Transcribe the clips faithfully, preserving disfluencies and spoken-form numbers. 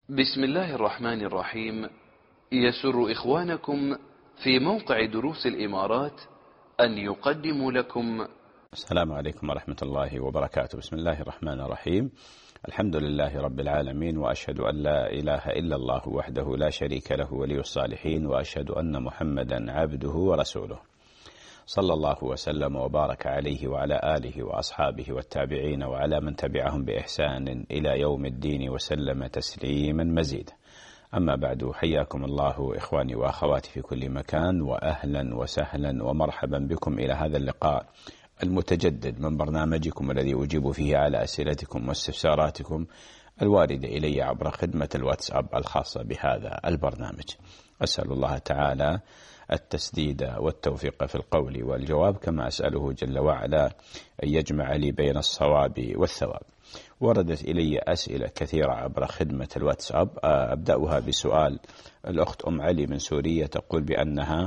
بسم الله الرحمن الرحيم. يسر إخوانكم في موقع دروس الإمارات أن يقدموا لكم. السلام عليكم ورحمة الله وبركاته. بسم الله الرحمن الرحيم. الحمد لله رب العالمين، وأشهد أن لا إله إلا الله وحده لا شريك له ولي الصالحين، وأشهد أن محمدا عبده ورسوله، صلى الله وسلم وبارك عليه وعلى آله وأصحابه والتابعين وعلى من تبعهم بإحسان إلى يوم الدين وسلم تسليما مزيدا. أما بعد، حياكم الله إخواني وأخواتي في كل مكان، وأهلا وسهلا ومرحبا بكم إلى هذا اللقاء المتجدد من برنامجكم الذي أجيب فيه على أسئلتكم واستفساراتكم الواردة إلي عبر خدمة الواتساب الخاصة بهذا البرنامج. أسأل الله تعالى التسديد والتوفيق في القول والجواب، كما أسأله جل وعلا أن يجمع لي بين الصواب والثواب. وردت إلي أسئلة كثيرة عبر خدمة الواتساب، أبدأها بسؤال الأخت أم علي من سوريا، تقول بأنها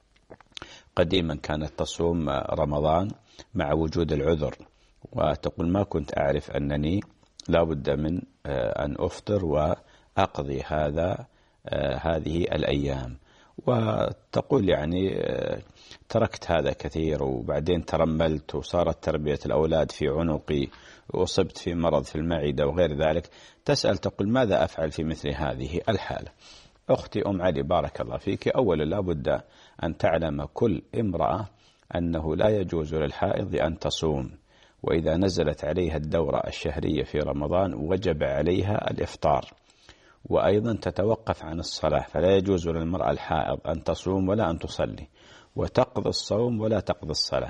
قديما كانت تصوم رمضان مع وجود العذر، وتقول ما كنت أعرف أنني لا بد من أن أفطر وأقضي هذا هذه الأيام. وتقول يعني تركت هذا كثير، وبعدين ترملت وصارت تربية الأولاد في عنقي، وأصبت في مرض في المعدة وغير ذلك. تسأل تقول ماذا أفعل في مثل هذه الحالة؟ أختي أم علي بارك الله فيك، أولا لا بد أن تعلم كل امرأة أنه لا يجوز للحائض أن تصوم، وإذا نزلت عليها الدورة الشهرية في رمضان وجب عليها الإفطار، وأيضا تتوقف عن الصلاة، فلا يجوز للمرأة الحائض أن تصوم ولا أن تصلي، وتقضي الصوم ولا تقضي الصلاة،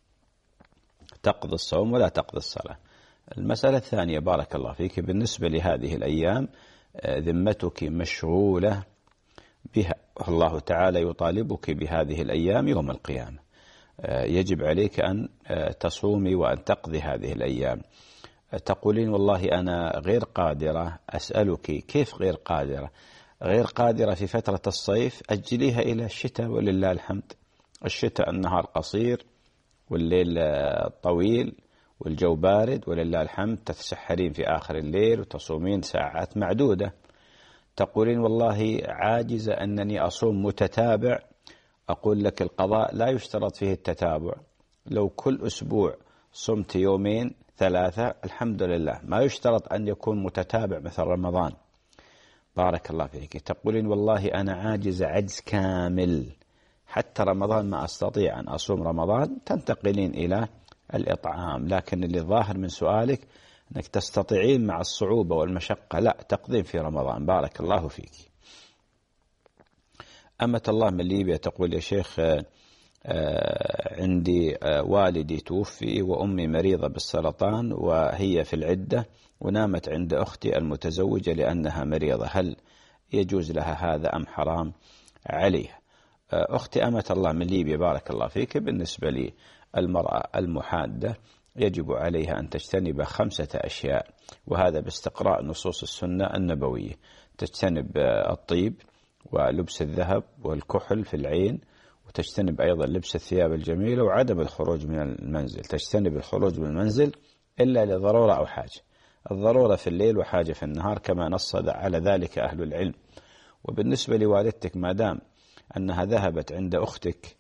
تقضي الصوم ولا تقضي الصلاة. المسألة الثانية بارك الله فيك، بالنسبة لهذه الأيام ذمتك مشغولة بها، الله تعالى يطالبك بهذه الأيام يوم القيامة، يجب عليك أن تصومي وأن تقضي هذه الأيام. تقولين والله أنا غير قادرة، أسألك كيف غير قادرة؟ غير قادرة في فترة الصيف، أجليها إلى الشتاء ولله الحمد. الشتاء النهار قصير والليل طويل والجو بارد ولله الحمد، تتسحرين في آخر الليل وتصومين ساعات معدودة. تقولين والله عاجزة أنني أصوم متتابع، أقول لك القضاء لا يشترط فيه التتابع، لو كل أسبوع صمت يومين ثلاثة الحمد لله، ما يشترط أن يكون متتابع مثل رمضان. بارك الله فيك. تقولين والله أنا عاجزة عجز كامل، حتى رمضان ما أستطيع أن أصوم رمضان، تنتقلين إلى الإطعام. لكن اللي ظاهر من سؤالك أنك تستطيعين مع الصعوبة والمشقة لا تقضين في رمضان. بارك الله فيك. أمة الله من ليبيا تقول يا شيخ عندي والدي توفي وأمي مريضة بالسرطان وهي في العدة، ونامت عند أختي المتزوجة لأنها مريضة، هل يجوز لها هذا أم حرام عليها؟ أختي أمة الله من ليبيا بارك الله فيك، بالنسبة لي المرأة المحادة يجب عليها أن تجتنب خمسة أشياء، وهذا باستقراء نصوص السنة النبوية. تجتنب الطيب ولبس الذهب والكحل في العين، وتجتنب أيضا لبس الثياب الجميلة، وعدم الخروج من المنزل. تجتنب الخروج من المنزل إلا لضرورة أو حاجة، الضرورة في الليل وحاجة في النهار، كما نص على ذلك أهل العلم. وبالنسبة لوالدتك ما دام أنها ذهبت عند أختك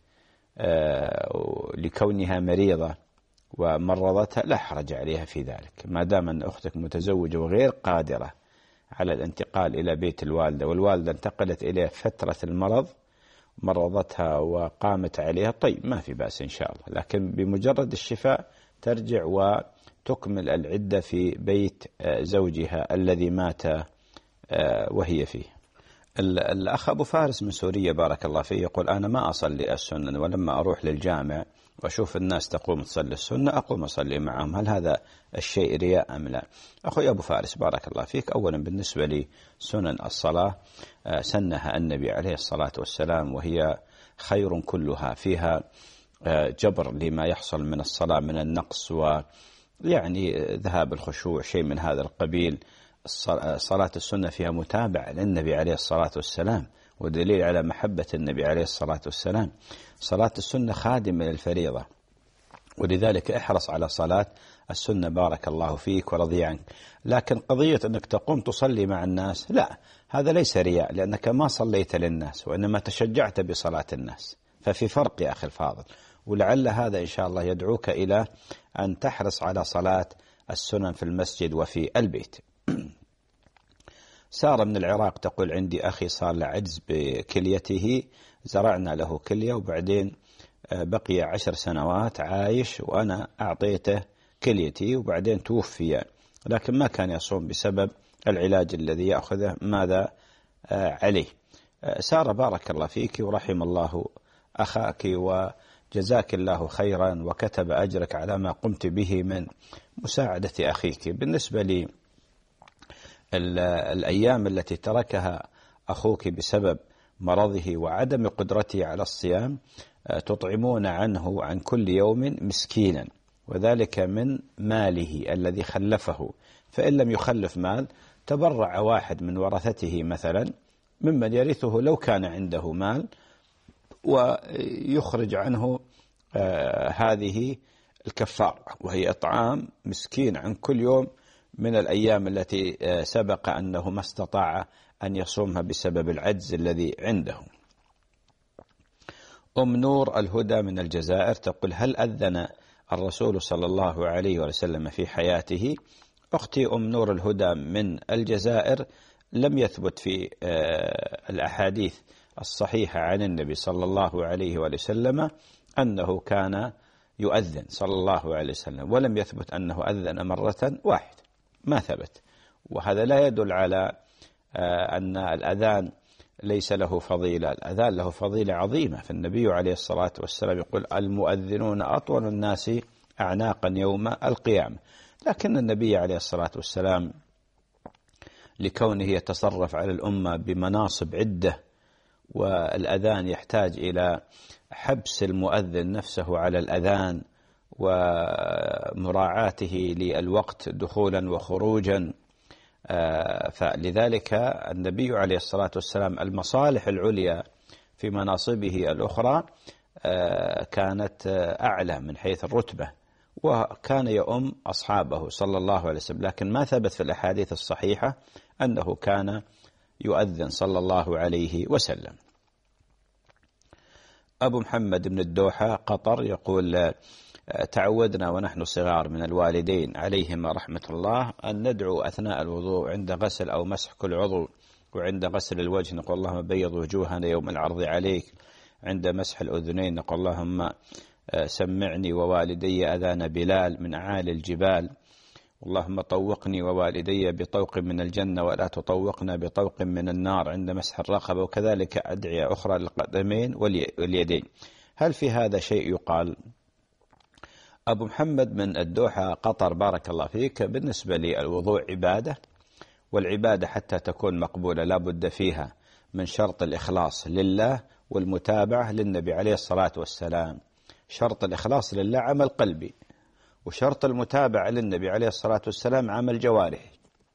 لكونها مريضة ومرضتها لا حرج عليها في ذلك، ما دام أن أختك متزوجة وغير قادرة على الانتقال إلى بيت الوالدة، والوالدة انتقلت إلى فترة المرض مرضتها وقامت عليها، طيب ما في بأس إن شاء الله، لكن بمجرد الشفاء ترجع وتكمل العدة في بيت زوجها الذي مات وهي فيه. الأخ أبو فارس من سوريا بارك الله فيه يقول أنا ما أصلي السنة، ولما أروح للجامع وأشوف الناس تقوم تصلي السنة أقوم أصلي معهم، هل هذا الشيء رياء أم لا؟ أخوي أبو فارس بارك الله فيك، أولا بالنسبة لي سنن الصلاة سنها النبي عليه الصلاة والسلام، وهي خير كلها، فيها جبر لما يحصل من الصلاة من النقص ويعني ذهاب الخشوع شيء من هذا القبيل. صلاة السنة فيها متابعة للنبي عليه الصلاة والسلام، ودليل على محبة النبي عليه الصلاة والسلام. صلاة السنة خادمة للفريضة، ولذلك احرص على صلاة السنة بارك الله فيك ورضي عنك. لكن قضية أنك تقوم تصلي مع الناس، لا، هذا ليس رياء، لأنك ما صليت للناس وإنما تشجعت بصلاة الناس. ففي فرق يا أخي الفاضل، ولعل هذا إن شاء الله يدعوك إلى أن تحرص على صلاة السنن في المسجد وفي البيت. سارة من العراق تقول: عندي أخي صار له عجز بكليته، زرعنا له كلية وبعدين بقي عشر سنوات عايش وأنا أعطيته كليتي وبعدين توفي، لكن ما كان يصوم بسبب العلاج الذي يأخذه، ماذا عليه؟ سارة بارك الله فيك ورحم الله أخاك وجزاك الله خيرا وكتب أجرك على ما قمت به من مساعدة أخيك. بالنسبة لي الأيام التي تركها أخوك بسبب مرضه وعدم قدرته على الصيام، تطعمون عنه عن كل يوم مسكينا، وذلك من ماله الذي خلفه. فإن لم يخلف مال، تبرع واحد من ورثته مثلا ممن يرثه لو كان عنده مال، ويخرج عنه آه هذه الكفارة، وهي إطعام مسكين عن كل يوم من الأيام التي آه سبق أنه ما استطاع أن يصومها بسبب العجز الذي عنده. أم نور الهدى من الجزائر تقول: هل أذن الرسول صلى الله عليه وسلم في حياته؟ أختي أم نور الهدى من الجزائر لم يثبت في الأحاديث الصحيحة عن النبي صلى الله عليه وسلم أنه كان يؤذن صلى الله عليه وسلم، ولم يثبت أنه أذن مرة واحدة، ما ثبت. وهذا لا يدل على أن الأذان ليس له فضيلة، الأذان له فضيلة عظيمة. فالنبي عليه الصلاة والسلام يقول: المؤذنون أطول الناس أعناقا يوم القيامة. لكن النبي عليه الصلاة والسلام لكونه يتصرف على الأمة بمناصب عدة، والأذان يحتاج إلى حبس المؤذن نفسه على الأذان ومراعاته للوقت دخولا وخروجا، فلذلك النبي عليه الصلاة والسلام المصالح العليا في مناصبه الأخرى كانت أعلى من حيث الرتبة، وكان يؤم أصحابه صلى الله عليه وسلم. لكن ما ثبت في الأحاديث الصحيحة أنه كان يؤذن صلى الله عليه وسلم. أبو محمد من الدوحة قطر يقول: تعودنا ونحن صغار من الوالدين عليهما رحمة الله أن ندعو أثناء الوضوء عند غسل أو مسح كل عضو، وعند غسل الوجه نقول: اللهم بيض وجوهنا يوم العرض عليك. عند مسح الأذنين نقول: اللهم سمعني ووالدي أذان بلال من أعالي الجبال. اللهم طوقني ووالدي بطوق من الجنة ولا تطوقنا بطوق من النار عند مسح الرقبة. وكذلك أدعية أخرى للقدمين واليدين. هل في هذا شيء يقال؟ أبو محمد من الدوحة قطر بارك الله فيك، بالنسبة لي الوضوء عبادة، والعبادة حتى تكون مقبولة لا بد فيها من شرط الإخلاص لله والمتابعة للنبي عليه الصلاة والسلام. شرط الإخلاص لله عمل قلبي، وشرط المتابعة للنبي عليه الصلاة والسلام عمل جوارحي.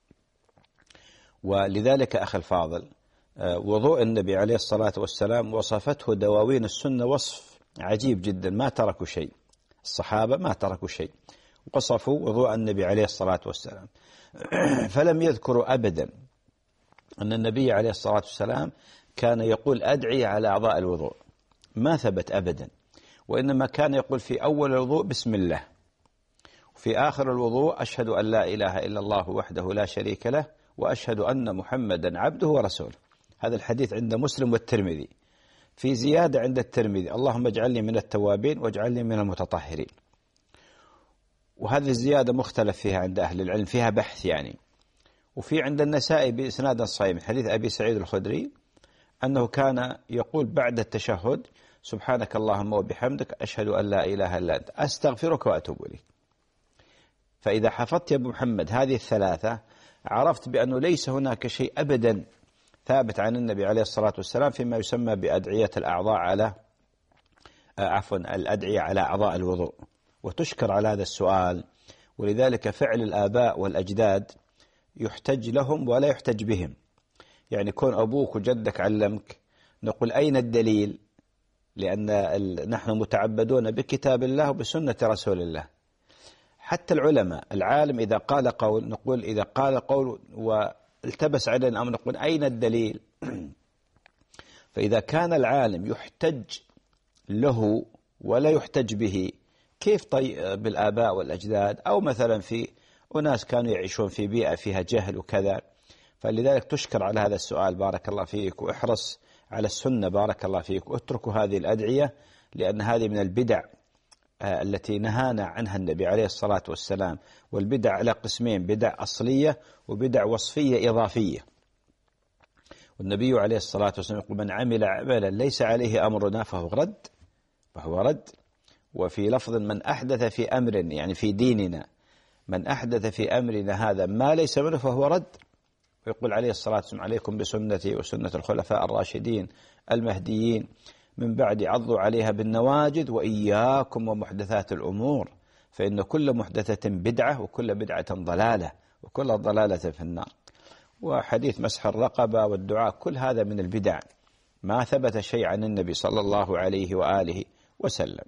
ولذلك أخي الفاضل، وضوء النبي عليه الصلاة والسلام وصفته دواوين السنة وصف عجيب جدا، ما تركوا شيء، الصحابة ما تركوا شيء، وصفوا وضوء النبي عليه الصلاة والسلام. فلم يذكروا أبدا أن النبي عليه الصلاة والسلام كان يقول أدعي على أعضاء الوضوء، ما ثبت أبدا، وإنما كان يقول في أول الوضوء بسم الله، وفي آخر الوضوء أشهد أن لا إله إلا الله وحده لا شريك له وأشهد أن محمدا عبده ورسوله. هذا الحديث عند مسلم والترمذي. في زيادة عند الترمذي: اللهم اجعلني من التوابين واجعلني من المتطهرين. وهذه الزيادة مختلف فيها عند أهل العلم، فيها بحث يعني. وفي عند النسائي بإسناد صحيح من حديث أبي سعيد الخدري أنه كان يقول بعد التشهد: سبحانك اللهم وبحمدك أشهد أن لا إله إلا أنت أستغفرك وأتوب إليك. فإذا حفظت يا أبو محمد هذه الثلاثة عرفت بأنه ليس هناك شيء أبدا ثابت عن النبي عليه الصلاة والسلام فيما يسمى بأدعية الأعضاء على عفوا الأدعية على أعضاء الوضوء. وتشكر على هذا السؤال، ولذلك فعل الآباء والأجداد يحتج لهم ولا يحتج بهم. يعني كون أبوك وجدك علمك، نقول أين الدليل؟ لأن نحن متعبدون بكتاب الله وبسنة رسول الله. حتى العلماء، العالم إذا قال قول نقول إذا قال قول والتبس علينا الأمر نقول أين الدليل؟ فإذا كان العالم يحتج له ولا يحتج به، كيف طيب بالآباء والأجداد أو مثلا في أناس كانوا يعيشون في بيئة فيها جهل وكذا؟ فلذلك تشكر على هذا السؤال بارك الله فيك، واحرص على السنة بارك الله فيك، واتركوا هذه الأدعية لأن هذه من البدع التي نهانا عنها النبي عليه الصلاة والسلام. والبدع على قسمين: بدع أصلية وبدع وصفية إضافية. والنبي عليه الصلاة والسلام يقول: من عمل عملا ليس عليه أمرنا فهو رد فهو رد. وفي لفظ: من أحدث في أمر، يعني في ديننا، من أحدث في أمرنا هذا ما ليس منه فهو رد. ويقول عليه الصلاة والسلام: عليكم بسنتي وسنة الخلفاء الراشدين المهديين من بعد، عضوا عليها بالنواجذ وإياكم ومحدثات الأمور فإن كل محدثة بدعة وكل بدعة ضلالة وكل ضلالة في النار. وحديث مسح الرقبة والدعاء كل هذا من البدع، ما ثبت شيء عن النبي صلى الله عليه وآله وسلم.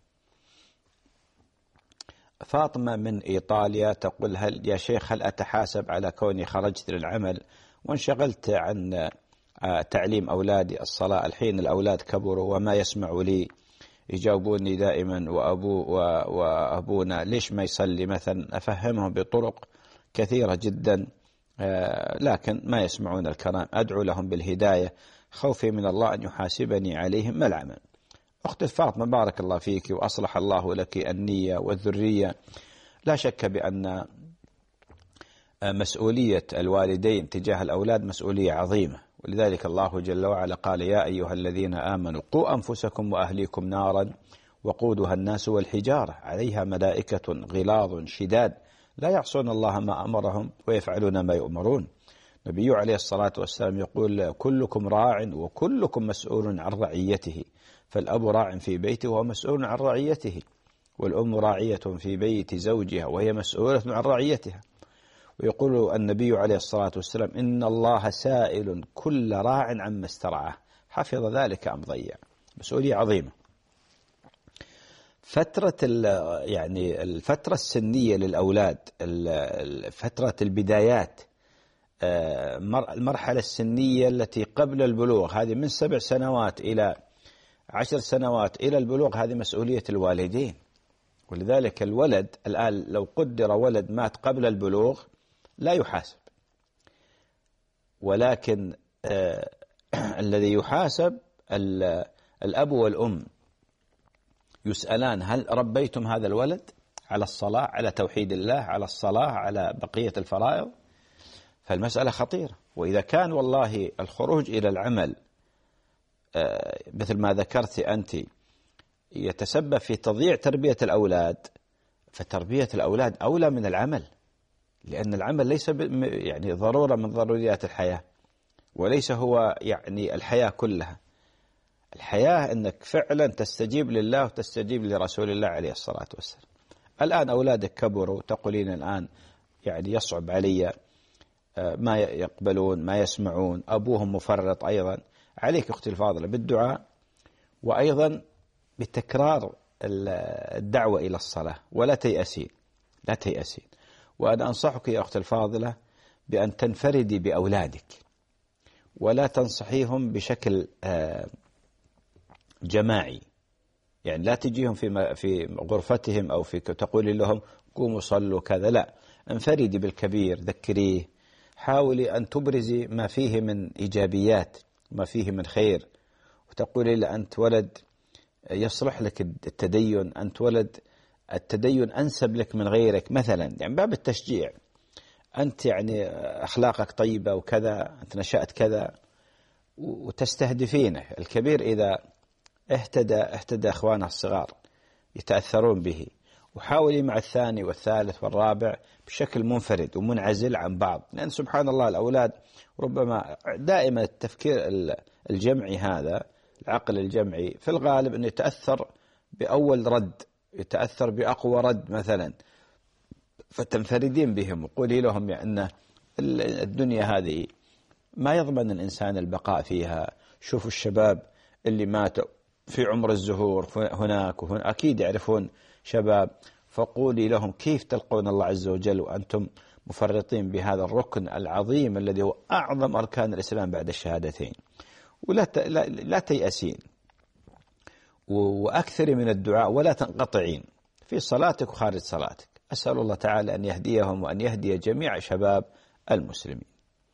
فاطمة من إيطاليا تقول: هل يا شيخ هل أتحاسب على كوني خرجت للعمل وانشغلت عن تعليم أولادي الصلاة؟ الحين الأولاد كبروا وما يسمعوا لي، يجاوبوني دائما وأبو وأبونا ليش ما يصلي مثلا. أفهمهم بطرق كثيرة جدا لكن ما يسمعون الكلام. أدعو لهم بالهداية خوفي من الله أن يحاسبني عليهم ما العمل. أخت فاطمة بارك الله فيك وأصلح الله لك النية والذرية. لا شك بأن مسؤولية الوالدين تجاه الأولاد مسؤولية عظيمة، ولذلك الله جل وعلا قال: يا أيها الذين آمنوا قوا أنفسكم وأهليكم نارا وقودها الناس والحجارة عليها ملائكة غلاظ شداد لا يعصون الله ما أمرهم ويفعلون ما يؤمرون. النبي عليه الصلاة والسلام يقول: كلكم راع وكلكم مسؤول عن رعيته، فالأب راع في بيته وهو مسؤول عن رعيته، والأم راعية في بيت زوجها وهي مسؤولة عن رعيتها. ويقول النبي عليه الصلاة والسلام: إن الله سائل كل راع عما استرعاه حفظ ذلك أم ضيع. مسؤولية عظيمة. فترة يعني الفترة السنية للأولاد، فترة البدايات، المرحلة السنية التي قبل البلوغ، هذه من سبع سنوات إلى عشر سنوات إلى البلوغ، هذه مسؤولية الوالدين. ولذلك الولد الآن لو قدر ولد مات قبل البلوغ لا يحاسب، ولكن آه الذي يحاسب الأب والأم، يسألان: هل ربيتم هذا الولد على الصلاة، على توحيد الله، على الصلاة، على بقية الفرائض؟ فالمسألة خطيرة. وإذا كان والله الخروج إلى العمل آه مثل ما ذكرت أنت يتسبب في تضييع تربية الأولاد، فتربية الأولاد أولى من العمل، لأن العمل ليس يعني ضرورة من ضروريات الحياة، وليس هو يعني الحياة كلها. الحياة أنك فعلا تستجيب لله وتستجيب لرسول الله عليه الصلاة والسلام. الآن أولادك كبروا، تقولين الآن يعني يصعب علي، ما يقبلون ما يسمعون، أبوهم مفرط. أيضا عليك أختي الفاضلة بالدعاء، وأيضا بتكرار الدعوة إلى الصلاة، ولا تيأسين لا تيأسين. وأنا أنصحك يا أختي الفاضلة بأن تنفردي بأولادك، ولا تنصحيهم بشكل جماعي، يعني لا تجيهم في في غرفتهم أو في تقولي لهم قوموا صلوا كذا، لا، انفردي بالكبير، ذكريه، حاولي أن تبرزي ما فيه من إيجابيات ما فيه من خير، وتقولي له: أنت ولد يصلح لك التدين، أنت ولد التدين أنسب لك من غيرك مثلا، يعني باب التشجيع. أنت يعني أخلاقك طيبة وكذا، أنت نشأت كذا، وتستهدفينه. الكبير إذا اهتدى اهتدى أخوانه الصغار يتأثرون به. وحاولي مع الثاني والثالث والرابع بشكل منفرد ومنعزل عن بعض، لأن سبحان الله الأولاد ربما دائما التفكير الجمعي هذا، العقل الجمعي في الغالب أنه يتأثر بأول رد، يتأثر بأقوى رد مثلا، فتنفردين بهم وقولي لهم أن الدنيا هذه ما يضمن الإنسان البقاء فيها. شوفوا الشباب اللي ماتوا في عمر الزهور هناك وهنا أكيد يعرفون شباب، فقولي لهم كيف تلقون الله عز وجل وأنتم مفرطين بهذا الركن العظيم الذي هو أعظم أركان الإسلام بعد الشهادتين. ولا لا, لا تيأسين وأكثر من الدعاء ولا تنقطعين في صلاتك وخارج صلاتك. أسأل الله تعالى أن يهديهم وأن يهدي جميع شباب المسلمين.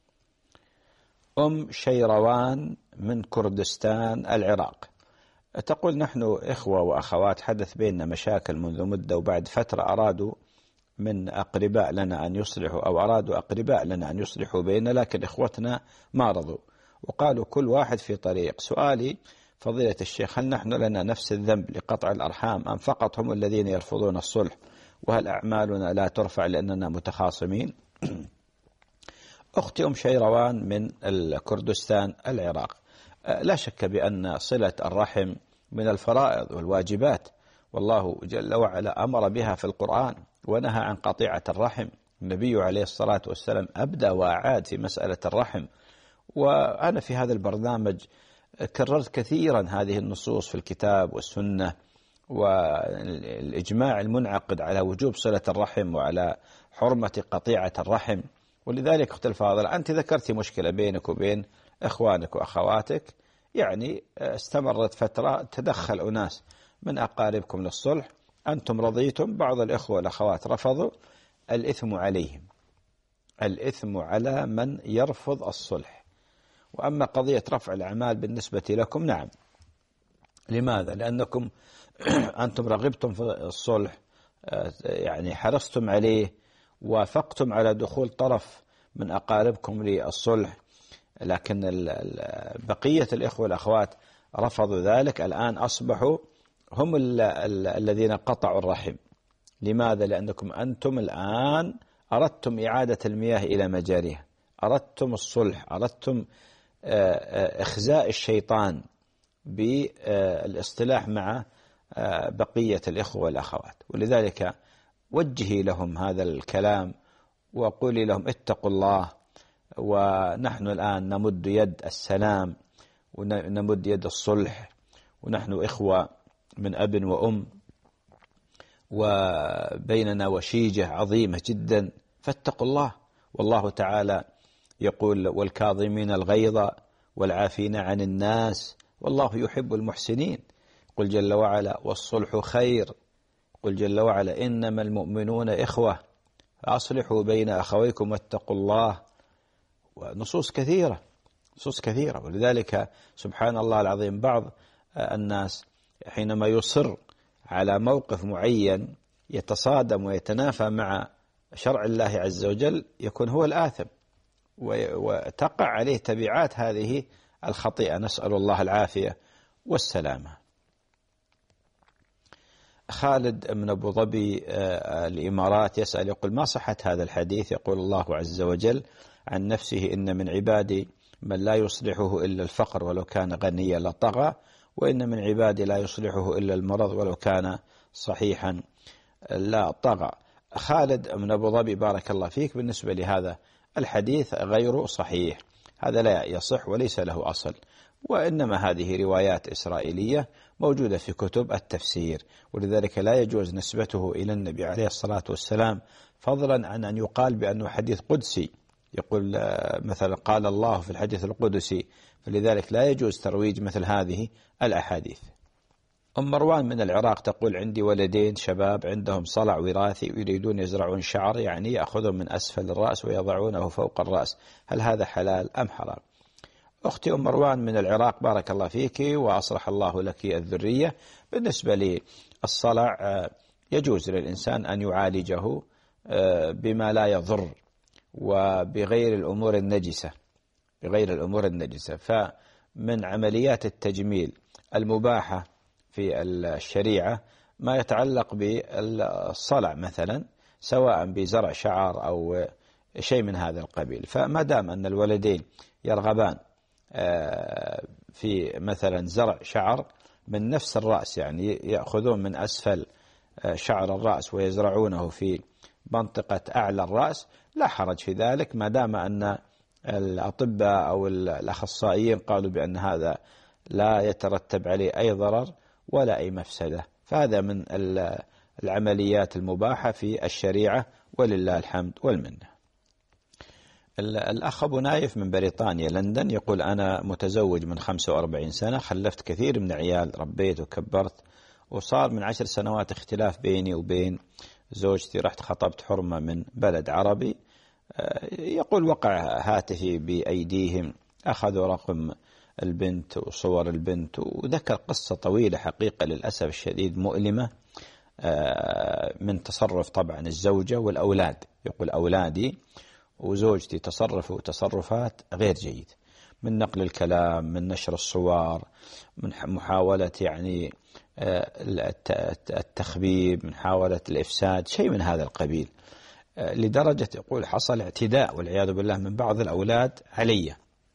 أم شيروان من كردستان العراق تقول: نحن إخوة وأخوات حدث بيننا مشاكل منذ مدة، وبعد فترة أرادوا من أقرباء لنا أن يصلحوا أو أرادوا أقرباء لنا أن يصلحوا بيننا، لكن إخوتنا ما رضوا وقالوا كل واحد في طريق. سؤالي فضيلة الشيخ: هل نحن لنا نفس الذنب لقطع الأرحام أم فقط هم الذين يرفضون الصلح؟ وهل أعمالنا لا ترفع لأننا متخاصمين؟ أختي أم شيروان من الكردستان العراق، لا شك بأن صلة الرحم من الفرائض والواجبات، والله جل وعلا أمر بها في القرآن ونهى عن قطيعة الرحم. النبي عليه الصلاة والسلام أبدأ وأعاد في مسألة الرحم، وأنا في هذا البرنامج كررت كثيرا هذه النصوص في الكتاب والسنة والإجماع المنعقد على وجوب صلة الرحم وعلى حرمة قطيعة الرحم. ولذلك أختي الفاضلة، أنت ذكرتي مشكلة بينك وبين إخوانك وأخواتك، يعني استمرت فترة تدخل أناس من أقاربكم للصلح، أنتم رضيتم، بعض الإخوة والأخوات رفضوا، الإثم عليهم، الإثم على من يرفض الصلح. وأما قضية رفع الأعمال بالنسبة لكم، نعم. لماذا؟ لأنكم أنتم رغبتم في الصلح، يعني حرصتم عليه، وافقتم على دخول طرف من أقاربكم للصلح، لكن بقية الإخوة والأخوات رفضوا ذلك. الآن أصبحوا هم الذين قطعوا الرحم. لماذا؟ لأنكم أنتم الآن أردتم إعادة المياه إلى مجاريها، أردتم الصلح، أردتم إخزاء الشيطان بالاصطلاح مع بقية الإخوة والأخوات. ولذلك وجهي لهم هذا الكلام وقولي لهم اتقوا الله، ونحن الآن نمد يد السلام ونمد يد الصلح، ونحن إخوة من أب وأم، وبيننا وشيجة عظيمة جدا، فاتقوا الله. والله تعالى يقول: والكاظمين الغيظ والعافين عن الناس والله يحب المحسنين. قل جل وعلا: والصلح خير. قل جل وعلا: إنما المؤمنون إخوة فأصلحوا بين أخويكم واتقوا الله. ونصوص كثيرة، نصوص كثيرة. ولذلك سبحان الله العظيم، بعض الناس حينما يصر على موقف معين يتصادم ويتنافى مع شرع الله عز وجل يكون هو الآثم، وتقع عليه تبعات هذه الخطيئة، نسأل الله العافية والسلامة. خالد من أبو ظبي الإمارات يسأل يقول: ما صحة هذا الحديث؟ يقول الله عز وجل عن نفسه: إن من عبادي من لا يصلحه إلا الفقر ولو كان غنيا لطغى، وإن من عبادي لا يصلحه إلا المرض ولو كان صحيحا لا طغى. خالد من أبو ظبي بارك الله فيك، بالنسبة لهذا الحديث غير صحيح، هذا لا يصح وليس له أصل، وإنما هذه روايات إسرائيلية موجودة في كتب التفسير، ولذلك لا يجوز نسبته إلى النبي عليه الصلاة والسلام، فضلا عن أن يقال بأنه حديث قدسي، يقول مثلا قال الله في الحديث القدسي، فلذلك لا يجوز ترويج مثل هذه الأحاديث. أم مروان من العراق تقول: عندي ولدين شباب عندهم صلع وراثي ويريدون يزرعون شعر، يعني يأخذون من أسفل الرأس ويضعونه فوق الرأس، هل هذا حلال أم حرام؟ أختي أم مروان من العراق بارك الله فيك وأصلح الله لك الذرية. بالنسبة للصلع يجوز للإنسان أن يعالجه بما لا يضر وبغير الأمور النجسة، بغير الأمور النجسة. فمن عمليات التجميل المباحة في الشريعة ما يتعلق بالصلع مثلا، سواء بزرع شعر أو شيء من هذا القبيل. فما دام أن الولدين يرغبان في مثلا زرع شعر من نفس الرأس، يعني يأخذون من أسفل شعر الرأس ويزرعونه في منطقة أعلى الرأس، لا حرج في ذلك، ما دام أن الأطباء أو الأخصائيين قالوا بأن هذا لا يترتب عليه أي ضرر ولا أي مفسدة. فهذا من العمليات المباحة في الشريعة ولله الحمد والمنة. الأخ أبو نايف من بريطانيا لندن يقول: أنا متزوج من خمسة وأربعين سنة، خلفت كثير من عيال، ربيت وكبرت، وصار من عشر سنوات اختلاف بيني وبين زوجتي، رحت خطبت حرمة من بلد عربي. يقول: وقع هاتفي بأيديهم، أخذوا رقم البنت وصور البنت، وذكر قصة طويلة حقيقة للأسف الشديد مؤلمة من تصرف طبعا الزوجة والأولاد. يقول: أولادي وزوجتي تصرفوا تصرفات غير جيدة، من نقل الكلام، من نشر الصور، من محاولة يعني التخبيب، من محاولة الإفساد، شيء من هذا القبيل، لدرجة يقول حصل اعتداء والعياذ بالله من بعض الأولاد علي.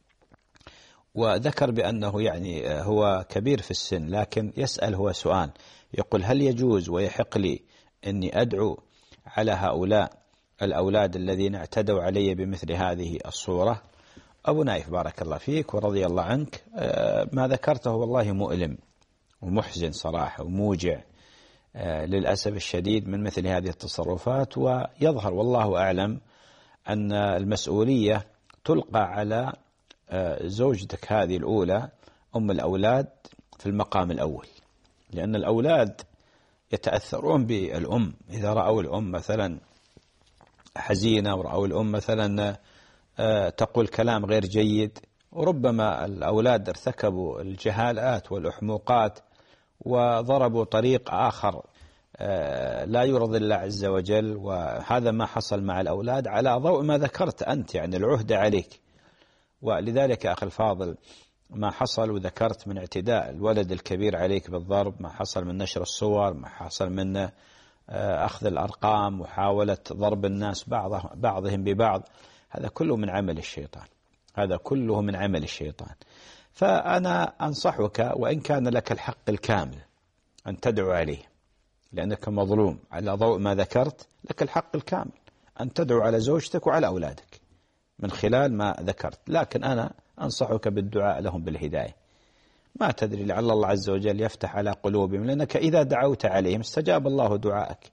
وذكر بأنه يعني هو كبير في السن، لكن يسأل هو سؤال، يقول: هل يجوز ويحق لي أني أدعو على هؤلاء الأولاد الذين اعتدوا علي بمثل هذه الصورة؟ أبو نايف بارك الله فيك ورضي الله عنك، ما ذكرته والله مؤلم ومحزن صراحة وموجع للأسف الشديد من مثل هذه التصرفات. ويظهر والله أعلم أن المسؤولية تلقى على زوجتك هذه الأولى أم الأولاد في المقام الأول، لأن الأولاد يتأثرون بالأم. إذا رأوا الأم مثلا حزينة ورأوا الأم مثلا تقول كلام غير جيد، وربما الأولاد ارتكبوا الجهالات والأحموقات وضربوا طريق آخر لا يرضي الله عز وجل. وهذا ما حصل مع الأولاد على ضوء ما ذكرت أنت، يعني العهد عليك. ولذلك أخي الفاضل ما حصل وذكرت من اعتداء الولد الكبير عليك بالضرب، ما حصل من نشر الصور، ما حصل من أخذ الأرقام، محاولة ضرب الناس بعضهم ببعض، هذا كله من عمل الشيطان، هذا كله من عمل الشيطان. فأنا أنصحك وإن كان لك الحق الكامل أن تدعو عليه، لأنك مظلوم، على ضوء ما ذكرت لك الحق الكامل أن تدعو على زوجتك وعلى أولادك من خلال ما ذكرت، لكن أنا أنصحك بالدعاء لهم بالهداية. ما تدري لعل الله عز وجل يفتح على قلوبهم، لأنك إذا دعوت عليهم استجاب الله دعاءك.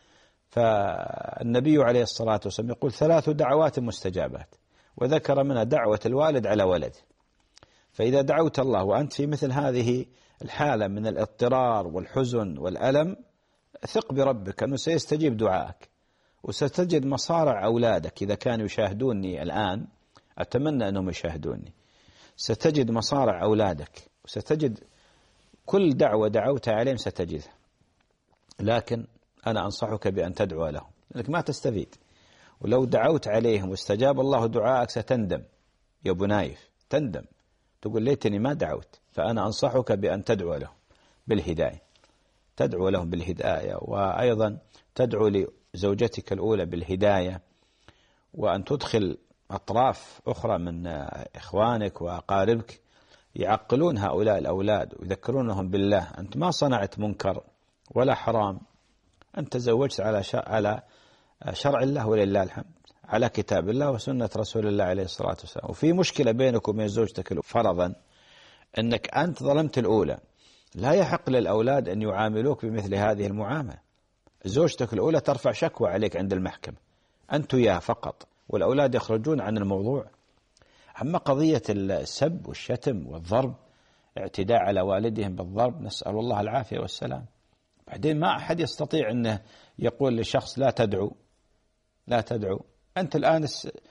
فالنبي عليه الصلاة والسلام يقول: ثلاث دعوات مستجابات، وذكر منها دعوة الوالد على ولد. فإذا دعوت الله وأنت في مثل هذه الحالة من الاضطرار والحزن والألم، ثق بربك أنه سيستجيب دعائك، وستجد مصارع أولادك. إذا كانوا يشاهدوني الآن، أتمنى أنهم يشاهدوني، ستجد مصارع أولادك، وستجد كل دعوة دعوت عليهم ستجدها. لكن أنا أنصحك بأن تدعو لهم، لأنك ما تستفيد. ولو دعوت عليهم واستجاب الله دعائك ستندم يا أبو نايف، تندم، تقول ليتني ما دعوت. فأنا أنصحك بأن تدعو لهم بالهداية، تدعو لهم بالهداية، وأيضا تدعو لزوجتك الأولى بالهداية، وأن تدخل أطراف أخرى من إخوانك وأقاربك يعقلون هؤلاء الأولاد ويذكرونهم بالله. أنت ما صنعت منكر ولا حرام، أنت تزوجت على على شرع الله ولله الحمد، على كتاب الله وسنة رسول الله عليه الصلاة والسلام. وفي مشكلة بينك وبين زوجتك فرضا أنك أنت ظلمت الأولى، لا يحق للأولاد أن يعاملوك بمثل هذه المعاملة. زوجتك الأولى ترفع شكوى عليك عند المحكمة، أنت وياها فقط، والأولاد يخرجون عن الموضوع. أما قضية السب والشتم والضرب، اعتداء على والدهم بالضرب، نسأل الله العافية والسلام. بعدين ما أحد يستطيع أنه يقول لشخص لا تدعو لا تدعو. أنت الآن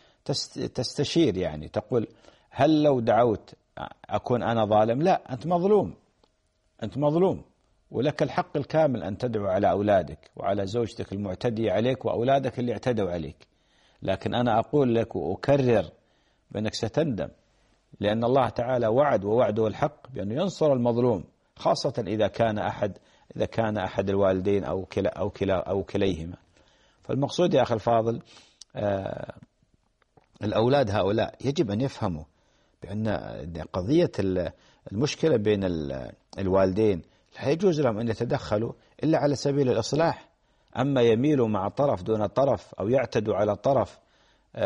تستشير، يعني تقول هل لو دعوت أكون أنا ظالم؟ لا، أنت مظلوم، أنت مظلوم، ولك الحق الكامل أن تدعو على أولادك وعلى زوجتك المعتدية عليك وأولادك اللي اعتدوا عليك. لكن أنا أقول لك وأكرر بأنك ستندم، لأن الله تعالى وعد، ووعده الحق بأنه ينصر المظلوم، خاصة إذا كان أحد إذا كان أحد الوالدين أو كلا أو كلا أو كليهما. فالمقصود يا أخي الفاضل، آه الأولاد هؤلاء يجب أن يفهموا بأن قضية المشكلة بين الوالدين لا يجوز لهم أن يتدخلوا إلا على سبيل الإصلاح. أما يميلوا مع طرف دون طرف أو يعتدوا على طرف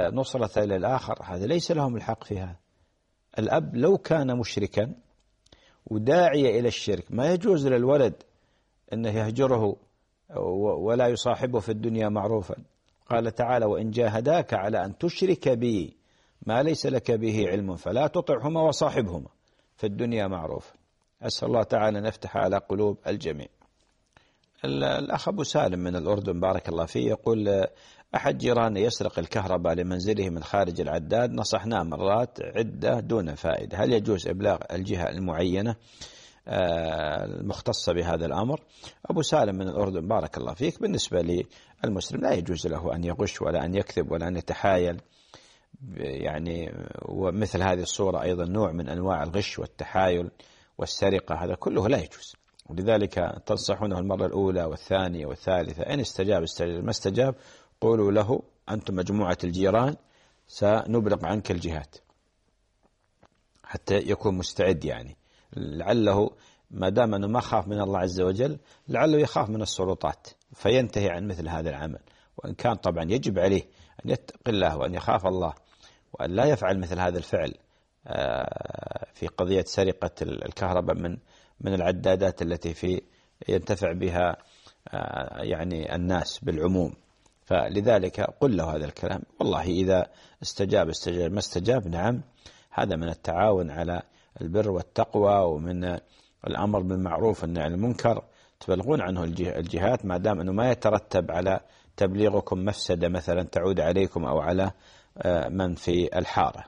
نصرة للآخر، هذا ليس لهم الحق في هذا. الأب لو كان مشركا وداعية إلى الشرك، ما يجوز للولد أنه يهجره ولا يصاحبه في الدنيا معروفا. قال تعالى: وإن جاهداك على أن تشرك بي ما ليس لك به علم فلا تطعهما وصاحبهما في الدنيا معروفا. أسأل الله تعالى أن يفتح على قلوب الجميع. الأخ أبو سالم من الأردن بارك الله فيه يقول: أحد جيراننا يسرق الكهرباء لمنزله من خارج العداد، نصحناه مرات عدة دون فائدة، هل يجوز إبلاغ الجهة المعينة المختصة بهذا الأمر؟ أبو سالم من الأردن بارك الله فيك، بالنسبة للمسلم لا يجوز له أن يغش ولا أن يكذب ولا أن يتحايل، يعني ومثل هذه الصورة أيضا نوع من أنواع الغش والتحايل والسرقة، هذا كله لا يجوز. ولذلك تنصحونه المرة الأولى والثانية والثالثة، إن استجاب استجاب، ما استجاب قولوا له: أنتم مجموعة الجيران سنبلغ عنك الجهات، حتى يكون مستعد. يعني لعله ما دام أنه ما خاف من الله عز وجل لعله يخاف من السلطات فينتهي عن مثل هذا العمل. وإن كان طبعا يجب عليه أن يتقي الله وأن يخاف الله وأن لا يفعل مثل هذا الفعل في قضية سرقة الكهرباء من من العدادات التي في ينتفع بها يعني الناس بالعموم. فلذلك قل له هذا الكلام، والله إذا استجاب استجاب، ما استجاب نعم، هذا من التعاون على البر والتقوى ومن الأمر بالمعروف والنهي عن المنكر، تبلغون عنه الجهات ما دام أنه ما يترتب على تبليغكم مفسدة مثلا تعود عليكم أو على من في الحارة.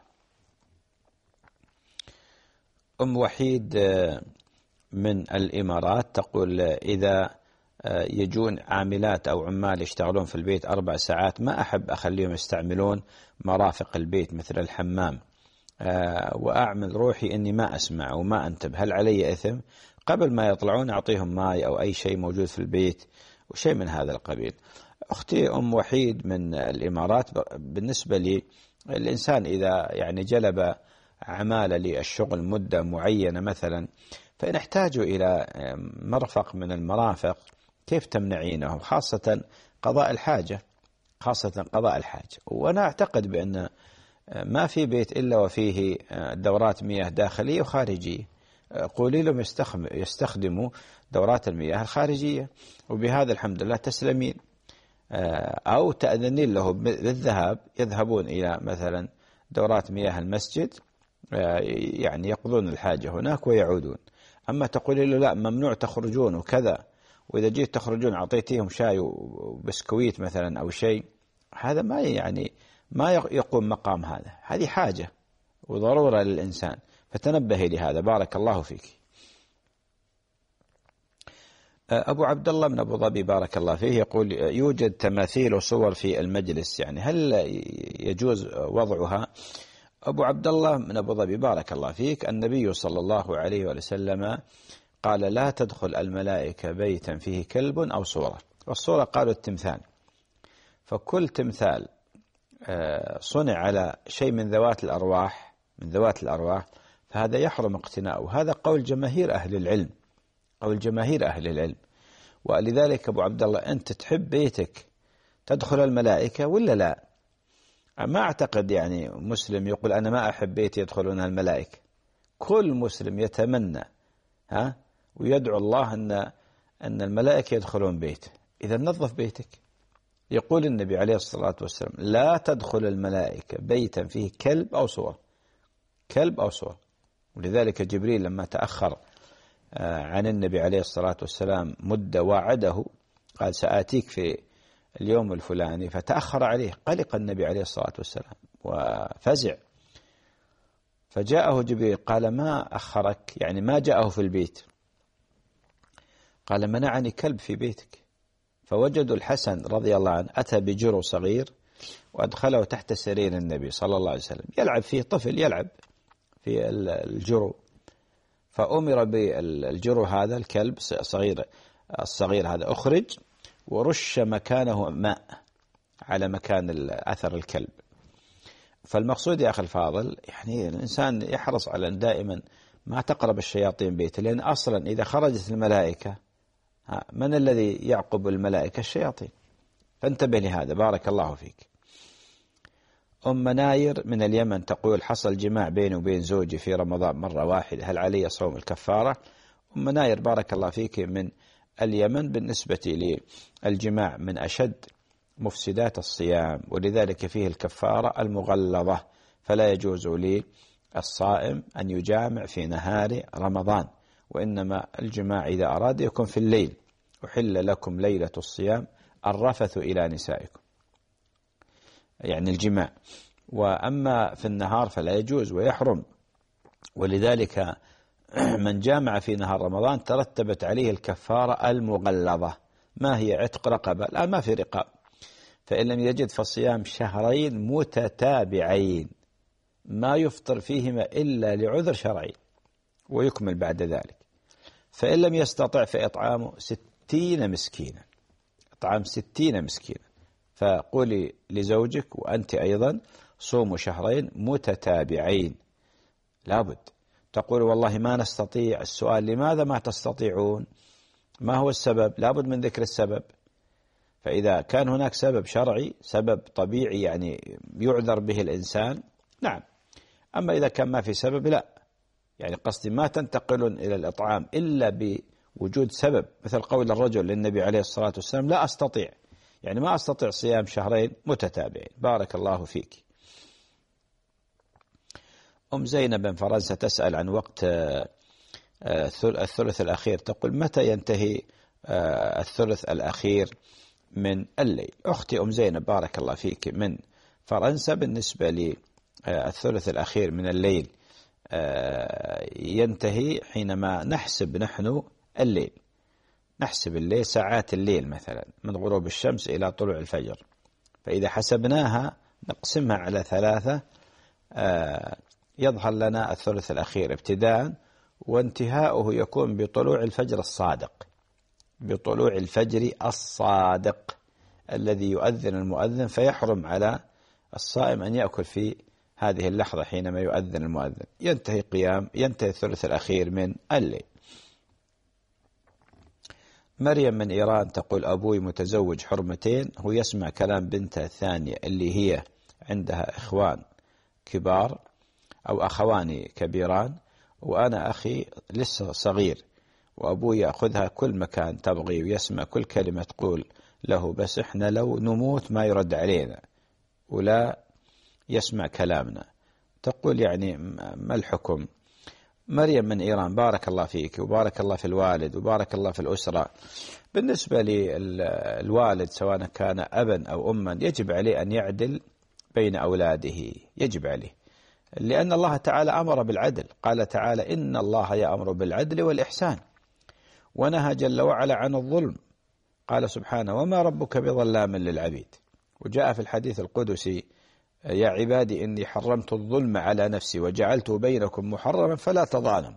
أم وحيد من الإمارات تقول: إذا يجون عاملات أو عمال يشتغلون في البيت أربع ساعات ما أحب أخليهم يستعملون مرافق البيت مثل الحمام، وأعمل روحي أني ما أسمع وما أنتبه، هل علي إثم؟ قبل ما يطلعون أعطيهم ماء أو أي شيء موجود في البيت وشيء من هذا القبيل. أختي أم وحيد من الإمارات، بالنسبة لي الإنسان إذا يعني جلب عمالة للشغل مدة معينة مثلا، فإن احتاجوا إلى مرفق من المرافق كيف تمنعينه؟ خاصة قضاء الحاجة، خاصة قضاء الحاجة. وأنا أعتقد بأن ما في بيت إلا وفيه دورات مياه داخلية وخارجية، قولي لهم يستخدموا دورات المياه الخارجية وبهذا الحمد لله تسلمين، أو تأذنين له بالذهاب، يذهبون إلى مثلا دورات مياه المسجد يعني يقضون الحاجة هناك ويعودون. أما تقولي له لا ممنوع تخرجون وكذا، وإذا جيت تخرجون أعطيتيهم شاي وبسكويت مثلا أو شيء، هذا ما يعني ما يقوم مقام هذا، هذه حاجة وضرورة للإنسان، فتنبهي لهذا بارك الله فيك. أبو عبد الله من أبو ظبي بارك الله فيه يقول: يوجد تماثيل وصور في المجلس، يعني هل يجوز وضعها؟ أبو عبد الله من أبو ظبي بارك الله فيك، النبي صلى الله عليه وسلم قال: لا تدخل الملائكة بيتا فيه كلب أو صورة، والصورة قالوا التمثال، فكل تمثال صنع على شيء من ذوات الأرواح من ذوات الأرواح فهذا يحرم اقتناؤه. هذا قول جماهير أهل العلم، قول جماهير أهل العلم. ولذلك أبو عبد الله أنت تحب بيتك تدخل الملائكة ولا لا؟ ما أعتقد يعني مسلم يقول أنا ما أحب بيتي يدخلون الملائكة، كل مسلم يتمنى ها ويدعو الله أن أن الملائكة يدخلون بيته. إذا نظف بيتك. يقول النبي عليه الصلاة والسلام: لا تدخل الملائكة بيتا فيه كلب أو صور، كلب أو صور. ولذلك جبريل لما تأخر عن النبي عليه الصلاة والسلام مدة وعده قال سآتيك في اليوم الفلاني، فتأخر عليه، قلق النبي عليه الصلاة والسلام وفزع، فجاءه جبريل قال: ما أخرك؟ يعني ما جاءه في البيت، قال: منعني كلب في بيتك. فوجدوا الحسن رضي الله عنه أتى بجرو صغير وأدخله تحت سرير النبي صلى الله عليه وسلم، يلعب فيه، طفل يلعب في الجرو، فأمر بالجرو هذا الكلب الصغير الصغير هذا أخرج ورش مكانه ماء على مكان أثر الكلب. فالمقصود يا أخي الفاضل يعني الإنسان يحرص على أن دائما ما تقرب الشياطين بيته، لأن أصلا إذا خرجت الملائكة من الذي يعقب الملائكة؟ الشياطين، فانتبه لهذا بارك الله فيك. أم مناير من اليمن تقول حصل جماع بيني وبين زوجي في رمضان مرة واحدة، هل علي صوم الكفارة؟ أم مناير بارك الله فيك من اليمن، بالنسبة للجماع من أشد مفسدات الصيام، ولذلك فيه الكفارة المغلظة، فلا يجوز للصائم أن يجامع في نهار رمضان، وإنما الجماع إذا أراد يكون في الليل. أحل لكم ليلة الصيام الرفث إلى نسائكم، يعني الجماع، وأما في النهار فلا يجوز ويحرم. ولذلك من جامع في نهار رمضان ترتبت عليه الكفارة المغلظة. ما هي؟ عتق رقبة؟ لا، ما في رقاب. فإن لم يجد فصيام شهرين متتابعين ما يفطر فيهما إلا لعذر شرعي، ويكمل بعد ذلك. فإن لم يستطع فإطعام ستين مسكينا، إطعام ستين مسكينا. فقولي لزوجك وأنت أيضا صوموا شهرين متتابعين، لابد. تقول والله ما نستطيع، السؤال لماذا ما تستطيعون؟ ما هو السبب؟ لابد من ذكر السبب. فإذا كان هناك سبب شرعي، سبب طبيعي يعني يعذر به الإنسان، نعم. أما إذا كان ما في سبب لا، يعني قصدي ما تنتقلون إلى الإطعام إلا بوجود سبب، مثل قول الرجل للنبي عليه الصلاة والسلام لا أستطيع، يعني ما أستطيع صيام شهرين متتابعين. بارك الله فيك. أم زينب من فرنسا تسأل عن وقت الثلث الأخير، تقول متى ينتهي الثلث الأخير من الليل؟ أختي أم زينب بارك الله فيك من فرنسا، بالنسبة للثلث الأخير من الليل ينتهي حينما نحسب نحن الليل، نحسب الليل ساعات الليل مثلا من غروب الشمس إلى طلوع الفجر. فإذا حسبناها نقسمها على ثلاثة يظهر لنا الثلث الأخير ابتداء، وانتهاؤه يكون بطلوع الفجر الصادق، بطلوع الفجر الصادق الذي يؤذن المؤذن، فيحرم على الصائم أن يأكل في هذه اللحظة حينما يؤذن المؤذن. ينتهي قيام ينتهي الثلث الأخير من الليل. مريم من إيران تقول أبوي متزوج حرمتين، هو يسمع كلام بنته الثانية اللي هي عندها إخوان كبار أو أخوان كبيران، وأنا أخي لسه صغير، وأبوي يأخذها كل مكان تبغي ويسمع كل كلمة تقول له، بس إحنا لو نموت ما يرد علينا ولا يسمع كلامنا. تقول يعني ما الحكم؟ مريم من إيران بارك الله فيك، وبارك الله في الوالد، وبارك الله في الأسرة. بالنسبة للوالد سواء كان أبا أو أما يجب عليه أن يعدل بين أولاده، يجب عليه، لأن الله تعالى أمر بالعدل. قال تعالى إن الله يأمر بالعدل والإحسان، ونهى جل وعلا عن الظلم. قال سبحانه وما ربك بظلام للعبيد. وجاء في الحديث القدسي يا عبادي إني حرمت الظلم على نفسي وجعلته بينكم محرما فلا تظالموا.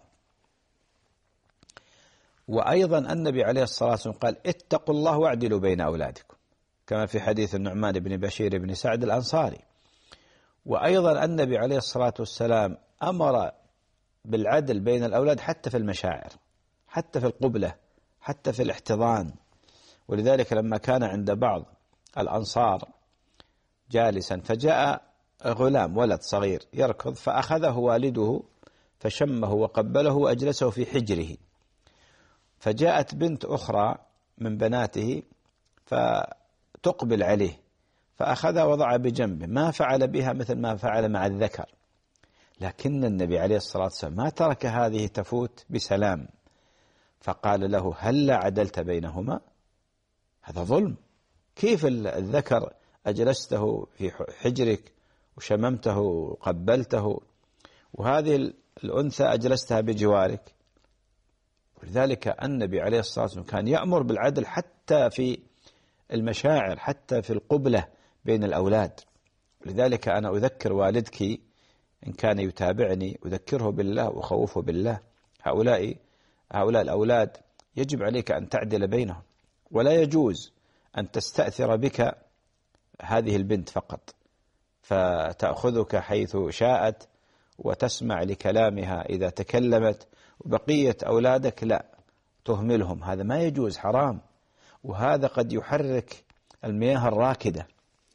وأيضا النبي عليه الصلاة والسلام قال اتقوا الله واعدلوا بين أولادكم، كما في حديث النعمان بن بشير بن سعد الأنصاري. وأيضا النبي عليه الصلاة والسلام أمر بالعدل بين الأولاد حتى في المشاعر، حتى في القبلة، حتى في الاحتضان. ولذلك لما كان عند بعض الأنصار جالسا فجاء غلام ولد صغير يركض، فأخذه والده فشمه وقبله وأجلسه في حجره، فجاءت بنت أخرى من بناته فتقبل عليه فأخذها وضع بجنبه، ما فعل بها مثل ما فعل مع الذكر. لكن النبي عليه الصلاة والسلام ما ترك هذه تفوت بسلام، فقال له هل لا عدلت بينهما؟ هذا ظلم. كيف الذكر أجلسته في حجرك وشممته وقبلته، وهذه الأنثى أجلستها بجوارك؟ ولذلك النبي عليه الصلاة والسلام كان يأمر بالعدل حتى في المشاعر، حتى في القبلة بين الأولاد. ولذلك أنا أذكر والدك إن كان يتابعني، أذكره بالله وخوفه بالله. هؤلاء هؤلاء الأولاد يجب عليك أن تعدل بينهم، ولا يجوز أن تستأثر بك هذه البنت فقط فتأخذك حيث شاءت وتسمع لكلامها إذا تكلمت، وبقية أولادك لا تهملهم. هذا ما يجوز، حرام. وهذا قد يحرك المياه الراكدة،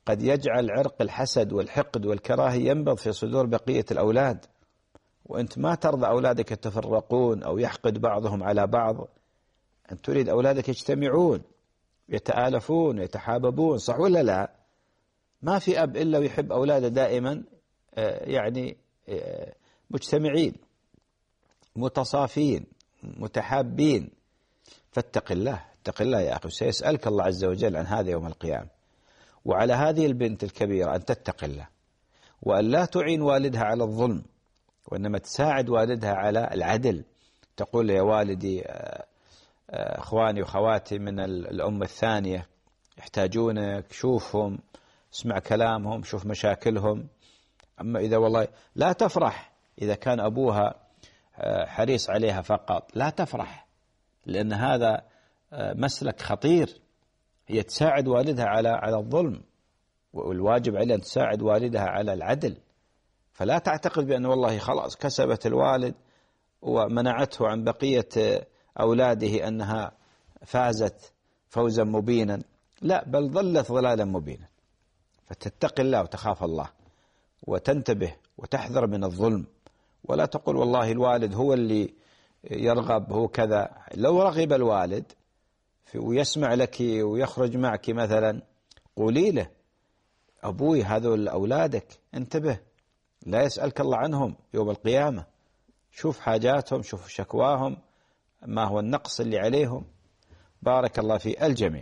قد يجعل عرق الحسد والحقد والكراهية ينبض في صدور بقية الأولاد، وأنت ما ترضى أولادك يتفرقون أو يحقد بعضهم على بعض. أنت تريد أولادك يجتمعون يتآلفون يتحاببون، صح ولا لا؟ ما في أب إلا ويحب أولاده دائما يعني مجتمعين متصافين متحابين. فاتق الله، اتق الله يا أخي، سيسألك الله عز وجل عن هذا يوم القيامة. وعلى هذه البنت الكبيرة أن تتق الله، وأن لا تعين والدها على الظلم، وإنما تساعد والدها على العدل. تقول يا والدي أخواني وخواتي من الأم الثانية يحتاجونك، شوفهم، اسمع كلامهم، شوف مشاكلهم. أما إذا والله لا تفرح إذا كان أبوها حريص عليها فقط، لا تفرح، لأن هذا مسلك خطير. هي تساعد والدها على على الظلم، والواجب عليها أن تساعد والدها على العدل. فلا تعتقد بأن والله خلاص كسبت الوالد ومنعته عن بقية أولاده أنها فازت فوزا مبينا، لا، بل ظلت ضلالا مبينا. فتتق الله وتخاف الله وتنتبه وتحذر من الظلم، ولا تقول والله الوالد هو اللي يرغب هو كذا. لو رغب الوالد ويسمع لك ويخرج معك مثلا، قولي له أبوي هذول أولادك انتبه، لا يسألك الله عنهم يوم القيامة، شوف حاجاتهم، شوف شكواهم، ما هو النقص اللي عليهم. بارك الله في الجميع.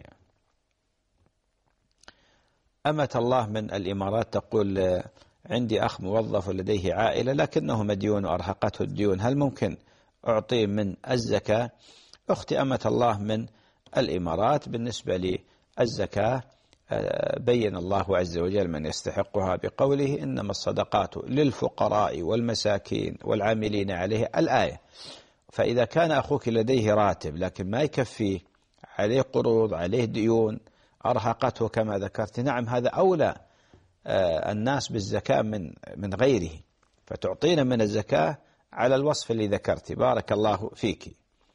أمة الله من الإمارات تقول عندي أخ موظف لديه عائلة لكنه مديون وأرهقته الديون، هل ممكن أعطيه من الزكاة؟ أختي أمة الله من الإمارات، بالنسبة للزكاة بين الله عز وجل من يستحقها بقوله إنما الصدقات للفقراء والمساكين والعاملين عليه الآية. فإذا كان أخوك لديه راتب لكن ما يكفيه، عليه قروض، عليه ديون أرهقته كما ذكرت، نعم هذا أولى الناس بالزكاة من من غيره، فتعطينا من الزكاة على الوصف اللي ذكرت. بارك الله فيك.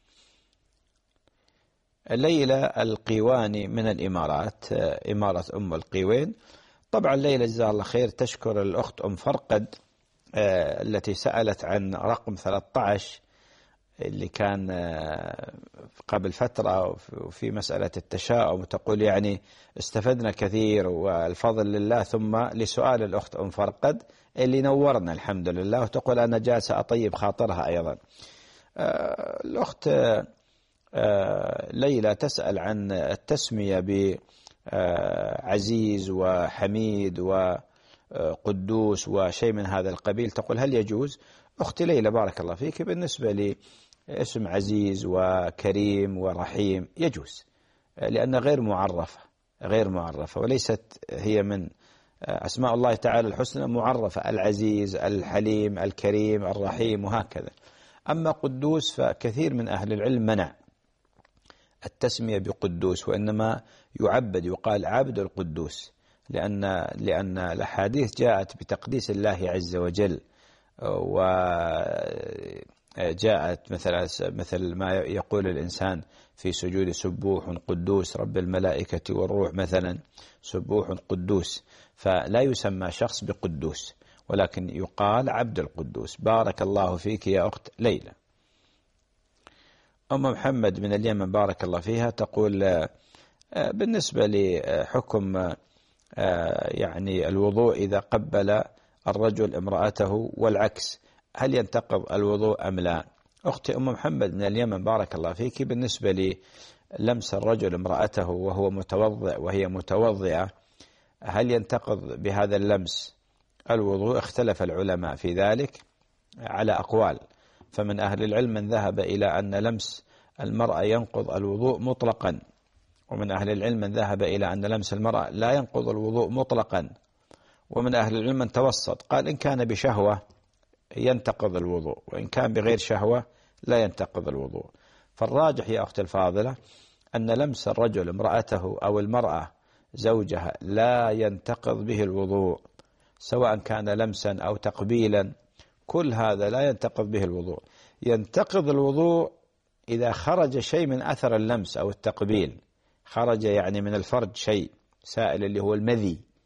ليلى القيواني من الإمارات، إمارة أم القيوين. طبعا ليلى جزاها الله خير تشكر الأخت أم فرقد التي سألت عن رقم ثلاثة عشر اللي كان قبل فترة وفي مسألة التشاؤم، وتقول يعني استفدنا كثير والفضل لله. ثم لسؤال الأخت أم فرقد اللي نورنا الحمد لله، وتقول أنا جالسة أطيب خاطرها أيضا. الأخت ليلى تسأل عن التسمية بعزيز وحميد وقدوس وشيء من هذا القبيل، تقول هل يجوز؟ أختي ليلى بارك الله فيك، بالنسبة لي اسم عزيز وكريم ورحيم يجوز، لأن غير معرفة غير معرفة وليست هي من أسماء الله تعالى الحسنى معرفة، العزيز الحليم الكريم الرحيم وهكذا. أما قدوس فكثير من أهل العلم منع التسمية بقدوس، وإنما يعبد، يقال عبد القدوس، لأن لأن الأحاديث جاءت بتقديس الله عز وجل، وجاءت مثل مثل ما يقول الإنسان في سجود سبوح قدوس رب الملائكة والروح مثلا، سبوح قدوس، فلا يسمى شخص بقدوس ولكن يقال عبد القدوس. بارك الله فيك يا أخت ليلى. أم محمد من اليمن بارك الله فيها تقول بالنسبة لحكم يعني الوضوء إذا قبل الرجل امرأته والعكس، هل ينتقض الوضوء أم لا؟ أختي أم محمد من اليمن بارك الله فيك، بالنسبة للمس الرجل امرأته وهو متوضئ وهي متوضئة، هل ينتقض بهذا اللمس الوضوء؟ اختلف العلماء في ذلك على أقوال، فمن أهل العلم من ذهب إلى أن لمس المرأة ينقض الوضوء مطلقا، ومن أهل العلم من ذهب إلى أن لمس المرأة لا ينقض الوضوء مطلقا، ومن أهل العلم من توسط قال إن كان بشهوة ينتقض الوضوء، وإن كان بغير شهوة لا ينتقض الوضوء. فالراجح يا أختي الفاضلة أن لمس الرجل امرأته أو المرأة زوجها لا ينتقض به الوضوء، سواء كان لمسا أو تقبيلا، كل هذا لا ينتقض به الوضوء. ينتقض الوضوء إذا خرج شيء من أثر اللمس أو التقبيل، خرج يعني من الفرج شيء سائل اللي هو المذي،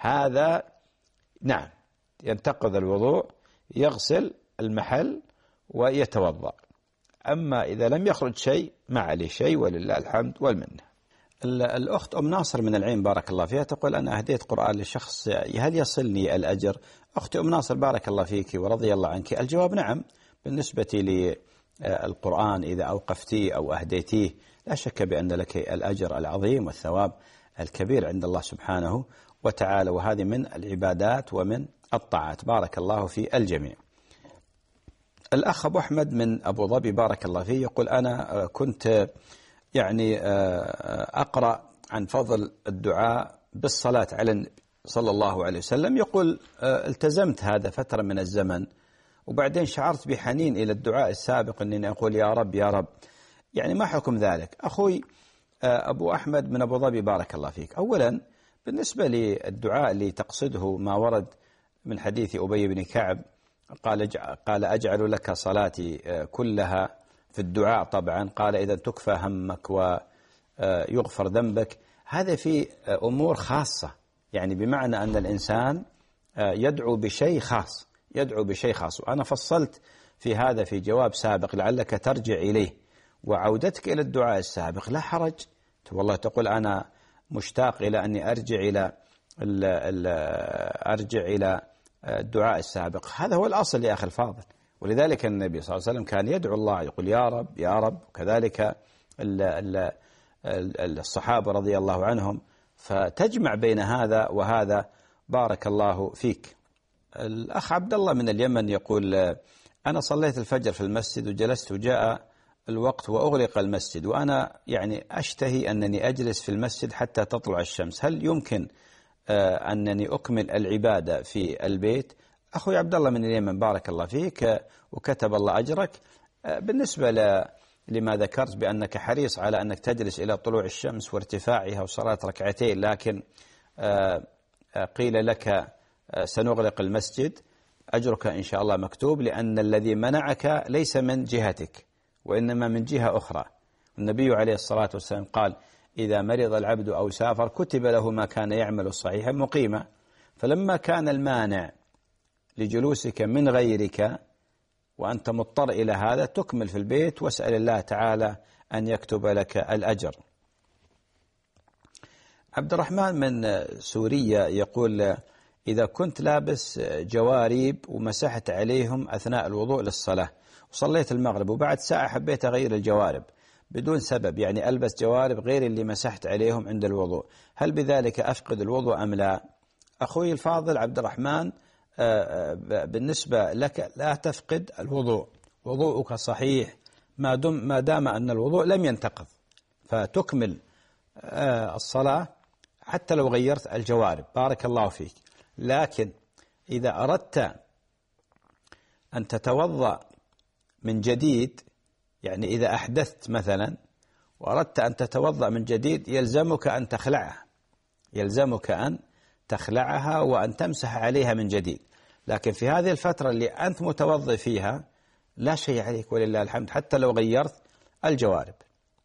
هذا نعم ينتقض الوضوء، يغسل المحل ويتوضأ. أما إذا لم يخرج شيء ما عليه شيء، ولله الحمد والمنة. الأخت أم ناصر من العين بارك الله فيها تقول أنا أهديت قرآن لشخص، هل يصلني الأجر؟ أختي أم ناصر بارك الله فيك ورضي الله عنك، الجواب نعم. بالنسبة للقرآن إذا أوقفتيه أو أهديتيه لا شك بأن لك الأجر العظيم والثواب الكبير عند الله سبحانه وتعالى، وهذه من العبادات ومن الطاعات. بارك الله في الجميع. الأخ أبو أحمد من أبو ظبي بارك الله فيه يقول أنا كنت يعني أقرأ عن فضل الدعاء بالصلاة على النبي صلى الله عليه وسلم. يقول التزمت هذا فترة من الزمن، وبعدين شعرت بحنين إلى الدعاء السابق أنني أقول يا رب يا رب، يعني ما حكم ذلك؟ أخوي أبو أحمد من أبو ظبي بارك الله فيك، أولا بالنسبة للدعاء اللي تقصده ما ورد من حديث أبي بن كعب قال قال أجعل لك صلاتي كلها في الدعاء، طبعا قال إذا تكفى همك ويغفر ذنبك، هذا في أمور خاصة، يعني بمعنى أن الإنسان يدعو بشيء خاص، يدعو بشيء خاص. وأنا فصلت في هذا في جواب سابق لعلك ترجع إليه، وعودتك إلى الدعاء السابق لا حرج. والله تقول أنا مشتاق إلى أني أرجع إلى ال ال أرجع إلى الدعاء السابق، هذا هو الأصل يا أخي الفاضل. ولذلك النبي صلى الله عليه وسلم كان يدعو الله يقول يا رب يا رب، وكذلك الصحابة رضي الله عنهم، فتجمع بين هذا وهذا. بارك الله فيك. الأخ عبد الله من اليمن يقول أنا صليت الفجر في المسجد وجلست وجاء الوقت وأغلق المسجد، وأنا يعني أشتهي أنني أجلس في المسجد حتى تطلع الشمس، هل يمكن أنني أكمل العبادة في البيت؟ أخوي عبد الله من اليمن بارك الله فيك وكتب الله أجرك. بالنسبة لما ذكرت بأنك حريص على أنك تجلس إلى طلوع الشمس وارتفاعها وصلاة ركعتين، لكن قيل لك سنغلق المسجد، أجرك إن شاء الله مكتوب، لأن الذي منعك ليس من جهتك وإنما من جهة أخرى. النبي عليه الصلاة والسلام قال إذا مرض العبد أو سافر كتب له ما كان يعمل صحيحا مقيما، فلما كان المانع لجلوسك من غيرك وأنت مضطر إلى هذا تكمل في البيت، واسأل الله تعالى أن يكتب لك الأجر. عبد الرحمن من سوريا يقول إذا كنت لابس جوارب ومسحت عليهم أثناء الوضوء للصلاة وصليت المغرب وبعد ساعة حبيت أغير الجوارب بدون سبب، يعني ألبس جوارب غير اللي مسحت عليهم عند الوضوء، هل بذلك أفقد الوضوء أم لا؟ أخوي الفاضل عبد الرحمن، بالنسبة لك لا تفقد الوضوء، وضوءك صحيح ما دام ما دام أن الوضوء لم ينتقض، فتكمل الصلاة حتى لو غيرت الجوارب. بارك الله فيك. لكن إذا أردت أن تتوضأ من جديد، يعني إذا أحدثت مثلا وأردت أن تتوضأ من جديد، يلزمك أن تخلعها، يلزمك أن تخلعها وأن تمسح عليها من جديد. لكن في هذه الفترة اللي أنت متوضئ فيها لا شيء عليك ولله الحمد حتى لو غيرت الجوارب.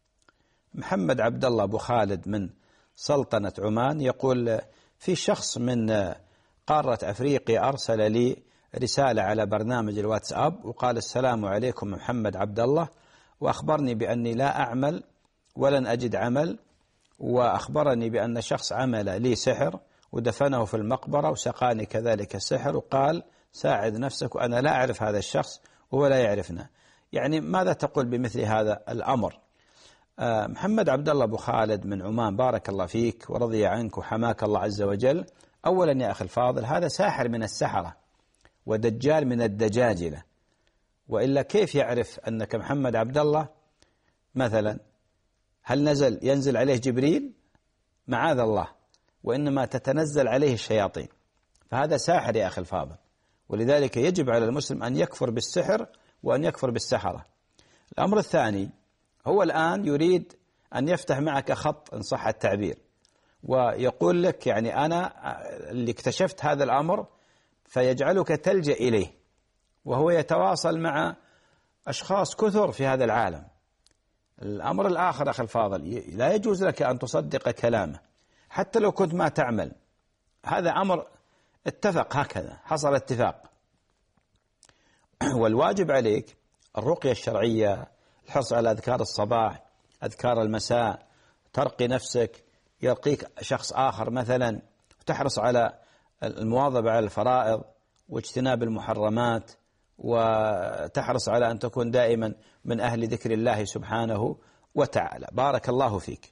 محمد عبد الله أبو خالد من سلطنة عمان يقول في شخص من قارة أفريقيا أرسل لي رسالة على برنامج الواتساب وقال السلام عليكم محمد عبد الله، وأخبرني بأني لا أعمل ولن أجد عمل، وأخبرني بأن شخص عمل لي سحر ودفنه في المقبرة وسقاني كذلك السحر، وقال ساعد نفسك، وأنا لا أعرف هذا الشخص وهو لا يعرفنا. يعني ماذا تقول بمثل هذا الأمر؟ آه محمد عبد الله أبو خالد من عمان بارك الله فيك ورضي عنك وحماك الله عز وجل. أولا يا أخي الفاضل هذا ساحر من السحرة ودجال من الدجاجلة، وإلا كيف يعرف أنك محمد عبد الله مثلا؟ هل نزل ينزل عليه جبريل؟ معاذ الله، وإنما تتنزل عليه الشياطين، فهذا ساحر يا أخي الفاضل. ولذلك يجب على المسلم أن يكفر بالسحر وأن يكفر بالسحرة. الأمر الثاني، هو الآن يريد أن يفتح معك خط إن صح التعبير، ويقول لك يعني أنا اللي اكتشفت هذا الأمر، فيجعلك تلجأ إليه، وهو يتواصل مع أشخاص كثر في هذا العالم. الأمر الآخر أخي الفاضل، لا يجوز لك أن تصدق كلامه حتى لو كنت ما تعمل، هذا أمر اتفق، هكذا حصل اتفاق. والواجب عليك الرقية الشرعية، الحرص على أذكار الصباح، أذكار المساء، ترقي نفسك، يرقيك شخص آخر مثلا، وتحرص على المواظبة على الفرائض واجتناب المحرمات، وتحرص على أن تكون دائما من أهل ذكر الله سبحانه وتعالى. بارك الله فيك.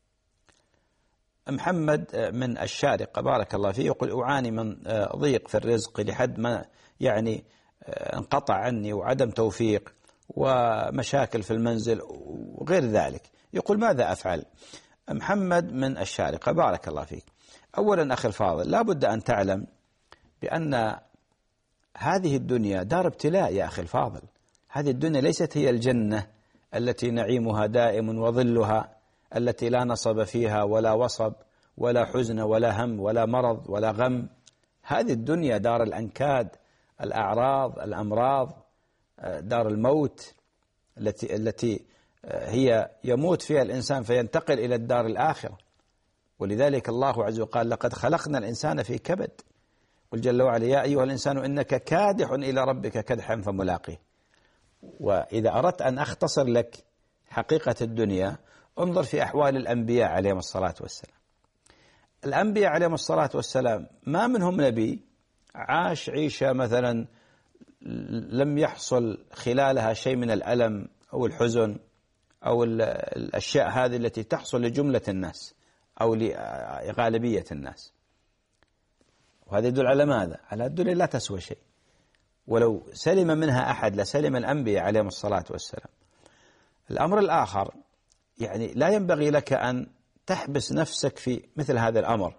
محمد من الشارقة بارك الله فيه يقول: أعاني من ضيق في الرزق لحد ما يعني انقطع عني، وعدم توفيق، ومشاكل في المنزل وغير ذلك. يقول: ماذا أفعل؟ محمد من الشارقة بارك الله فيك. أولا أخي الفاضل، لا بد أن تعلم بأن هذه الدنيا دار ابتلاء يا أخي الفاضل. هذه الدنيا ليست هي الجنة التي نعيمها دائم وظلها، التي لا نصب فيها ولا وصب ولا حزن ولا هم ولا مرض ولا غم. هذه الدنيا دار الأنكاد، الأعراض، الأمراض، دار الموت التي التي هي يموت فيها الإنسان فينتقل إلى الدار الآخرة. ولذلك الله عز وجل قال: لقد خلقنا الإنسان في كبد. قل جل وعلا: يا أيها الإنسان إنك كادح إلى ربك كدحا فملاقيه. وإذا أردت أن أختصر لك حقيقة الدنيا، انظر في أحوال الأنبياء عليهم الصلاة والسلام. الأنبياء عليهم الصلاة والسلام ما منهم نبي عاش عيشة مثلا لم يحصل خلالها شيء من الألم أو الحزن أو الأشياء هذه التي تحصل لجملة الناس أو لغالبية الناس. وهذا يدل على ماذا؟ على الدنيا لا تسوى شيء، ولو سلم منها أحد لسلم الأنبياء عليهم الصلاة والسلام. الأمر الآخر، يعني لا ينبغي لك أن تحبس نفسك في مثل هذا الأمر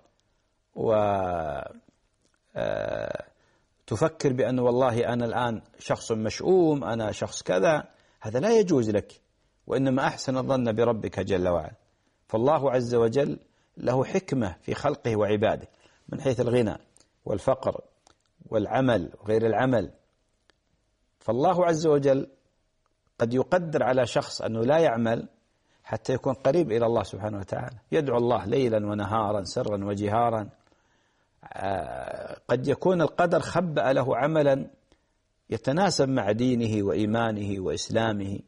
وتفكر بأن والله أنا الآن شخص مشؤوم، أنا شخص كذا. هذا لا يجوز لك، وإنما أحسن الظن بربك جل وعلا. فالله عز وجل له حكمة في خلقه وعباده من حيث الغنى والفقر والعمل وغير العمل. فالله عز وجل قد يقدر على شخص أنه لا يعمل حتى يكون قريب إلى الله سبحانه وتعالى، يدعو الله ليلا ونهارا سرا وجهارا. قد يكون القدر خبأ له عملا يتناسب مع دينه وإيمانه وإسلامه.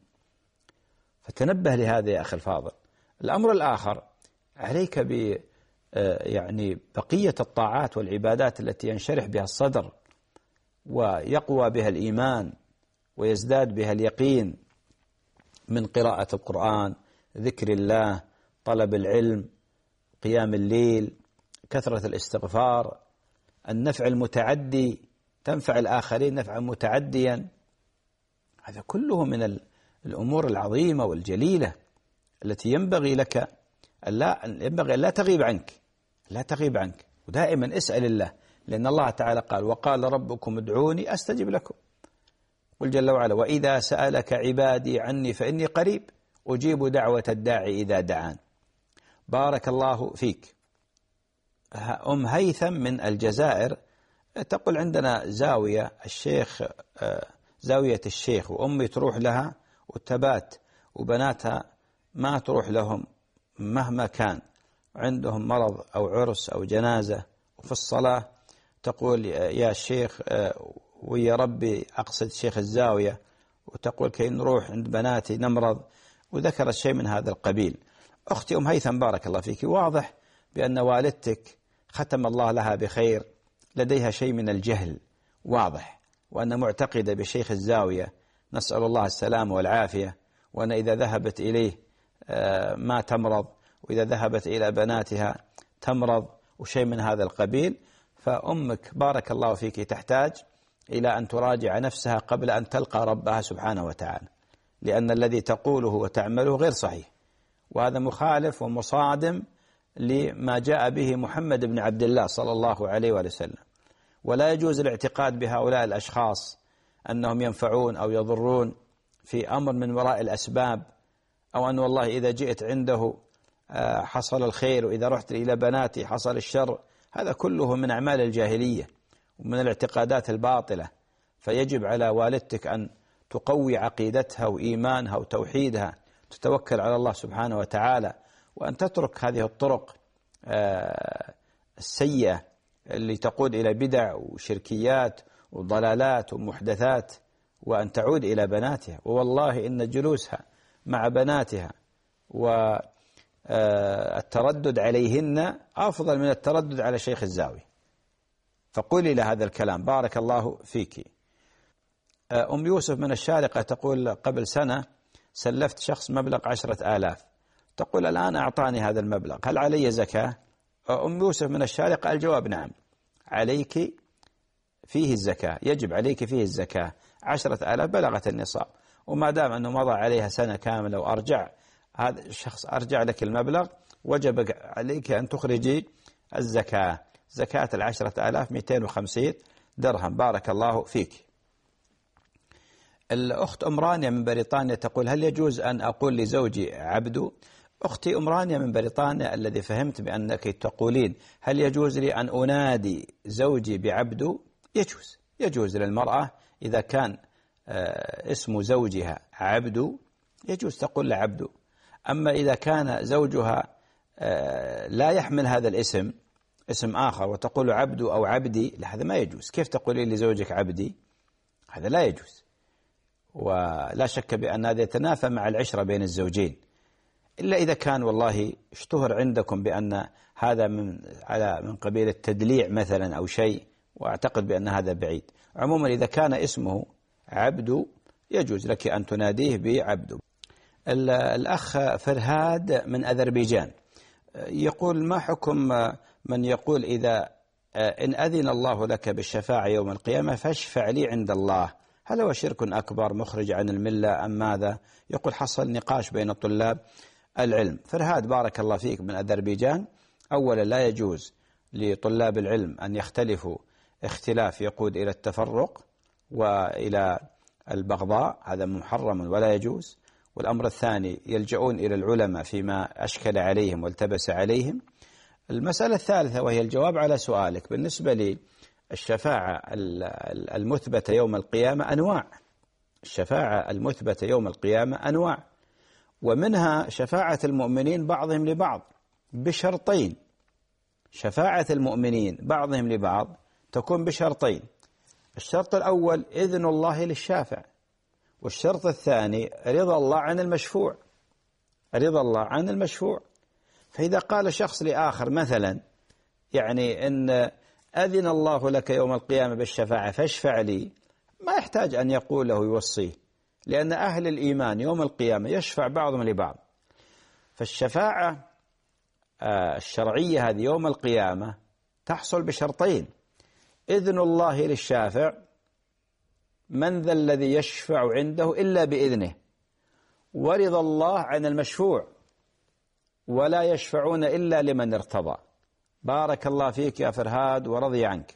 فتنبه لهذا يا أخي الفاضل. الأمر الآخر، عليك ب يعني بقية الطاعات والعبادات التي ينشرح بها الصدر ويقوى بها الإيمان ويزداد بها اليقين، من قراءة القرآن، ذكر الله، طلب العلم، قيام الليل، كثرة الاستغفار، النفع المتعدي، تنفع الآخرين نفعا متعديا. هذا كله من الأمور العظيمة والجليلة التي ينبغي لك لا ينبغي لا تغيب عنك، لا تغيب عنك. ودائما اسأل الله، لأن الله تعالى قال: وقال ربكم ادعوني أستجب لكم. قل جل وعلا: وإذا سألك عبادي عني فإني قريب أجيب دعوة الداعي إذا دعان. بارك الله فيك. أم هيثم من الجزائر تقول: عندنا زاوية الشيخ زاوية الشيخ، وأمي تروح لها وتبات، وبناتها ما تروح لهم مهما كان، عندهم مرض أو عرس أو جنازة. وفي الصلاة تقول: يا شيخ ويا ربي، أقصد شيخ الزاوية، وتقول كي نروح عند بناتي نمرض، وذكرت شيء من هذا القبيل. أختي أم هيثم بارك الله فيك، واضح بأن والدتك ختم الله لها بخير، لديها شيء من الجهل واضح، وأن معتقدة بشيخ الزاوية، نسأل الله السلامة والعافية، وأن إذا ذهبت إليه ما تمرض، وإذا ذهبت إلى بناتها تمرض، وشيء من هذا القبيل. فأمك بارك الله فيك تحتاج إلى أن تراجع نفسها قبل أن تلقى ربها سبحانه وتعالى، لأن الذي تقوله وتعمله غير صحيح، وهذا مخالف ومصادم لما جاء به محمد بن عبد الله صلى الله عليه وسلم. ولا يجوز الاعتقاد بهؤلاء الأشخاص أنهم ينفعون أو يضرون في أمر من وراء الأسباب، أو أن والله إذا جئت عنده حصل الخير، وإذا رحت إلى بناتي حصل الشر. هذا كله من أعمال الجاهلية ومن الاعتقادات الباطلة. فيجب على والدتك أن تقوي عقيدتها وإيمانها وتوحيدها، تتوكل على الله سبحانه وتعالى، وأن تترك هذه الطرق السيئة اللي تقود إلى بدع وشركيات وضلالات ومحدثات، وأن تعود إلى بناتها. ووالله إن جلوسها مع بناتها والتردد عليهن أفضل من التردد على شيخ الزاوية. فقولي له هذا الكلام بارك الله فيك. أم يوسف من الشارقة تقول قبل سنة سلفت شخص مبلغ عشرة آلاف، تقول الآن أعطاني هذا المبلغ، هل علي زكاة؟ أم يوسف من الشارقة الجواب نعم، عليك فيه الزكاة، يجب عليك فيه الزكاة. عشرة آلاف بلغت النصاب، وما دام أنه مضى عليها سنة كاملة وأرجع هذا الشخص أرجع لك المبلغ، وجب عليك أن تخرجي الزكاة، زكاة العشرة آلاف مئتين وخمسين درهم. بارك الله فيك. الأخت أمرانيا من بريطانيا تقول هل يجوز أن أقول لزوجي عبدو؟ أختي أمرانيا من بريطانيا، الذي فهمت بأنك تقولين هل يجوز لي أن أنادي زوجي بعبدو؟ يجوز، يجوز للمرأة إذا كان اسم زوجها عبدو يجوز تقول له عبدو. أما إذا كان زوجها لا يحمل هذا الاسم، اسم آخر، وتقول عبدو أو عبدي، هذا ما يجوز. كيف تقولين لزوجك عبدي؟ هذا لا يجوز، ولا شك بأن هذا يتنافى مع العشرة بين الزوجين، إلا إذا كان والله اشتهر عندكم بأن هذا من على من قبيل التدليع مثلا أو شيء، وأعتقد بأن هذا بعيد. عموما إذا كان اسمه عبدو يجوز لك أن تناديه بعبدو. الأخ فرهاد من أذربيجان يقول ما حكم من يقول إذا إن أذن الله لك بالشفاعة يوم القيامة فاشفع لي عند الله، هل هو شرك أكبر مخرج عن الملة أم ماذا؟ يقول حصل نقاش بين طلاب العلم. فرهاد بارك الله فيك من أذربيجان، أولا لا يجوز لطلاب العلم أن يختلفوا اختلاف يقود إلى التفرق وإلى البغضاء، هذا محرم ولا يجوز. والأمر الثاني يلجؤون إلى العلماء فيما أشكل عليهم والتبس عليهم. المسألة الثالثة وهي الجواب على سؤالك بالنسبة لي الشفاعة المثبتة يوم القيامة أنواع، الشفاعة المثبتة يوم القيامة أنواع، ومنها شفاعة المؤمنين بعضهم لبعض بشرطين. شفاعة المؤمنين بعضهم لبعض تكون بشرطين، الشرط الأول إذن الله للشافع، والشرط الثاني رضا الله عن المشفوع، رضا الله عن المشفوع. فإذا قال شخص لآخر مثلا يعني إن أذن الله لك يوم القيامة بالشفاعة فاشفع لي، ما يحتاج أن يقول له يوصيه، لأن أهل الإيمان يوم القيامة يشفع بعضهم لبعض. فالشفاعة الشرعية هذه يوم القيامة تحصل بشرطين: إذن الله للشافع، من ذا الذي يشفع عنده إلا بإذنه، ورضا الله عن المشفوع، ولا يشفعون إلا لمن ارتضى. بارك الله فيك يا فرهاد ورضي عنك.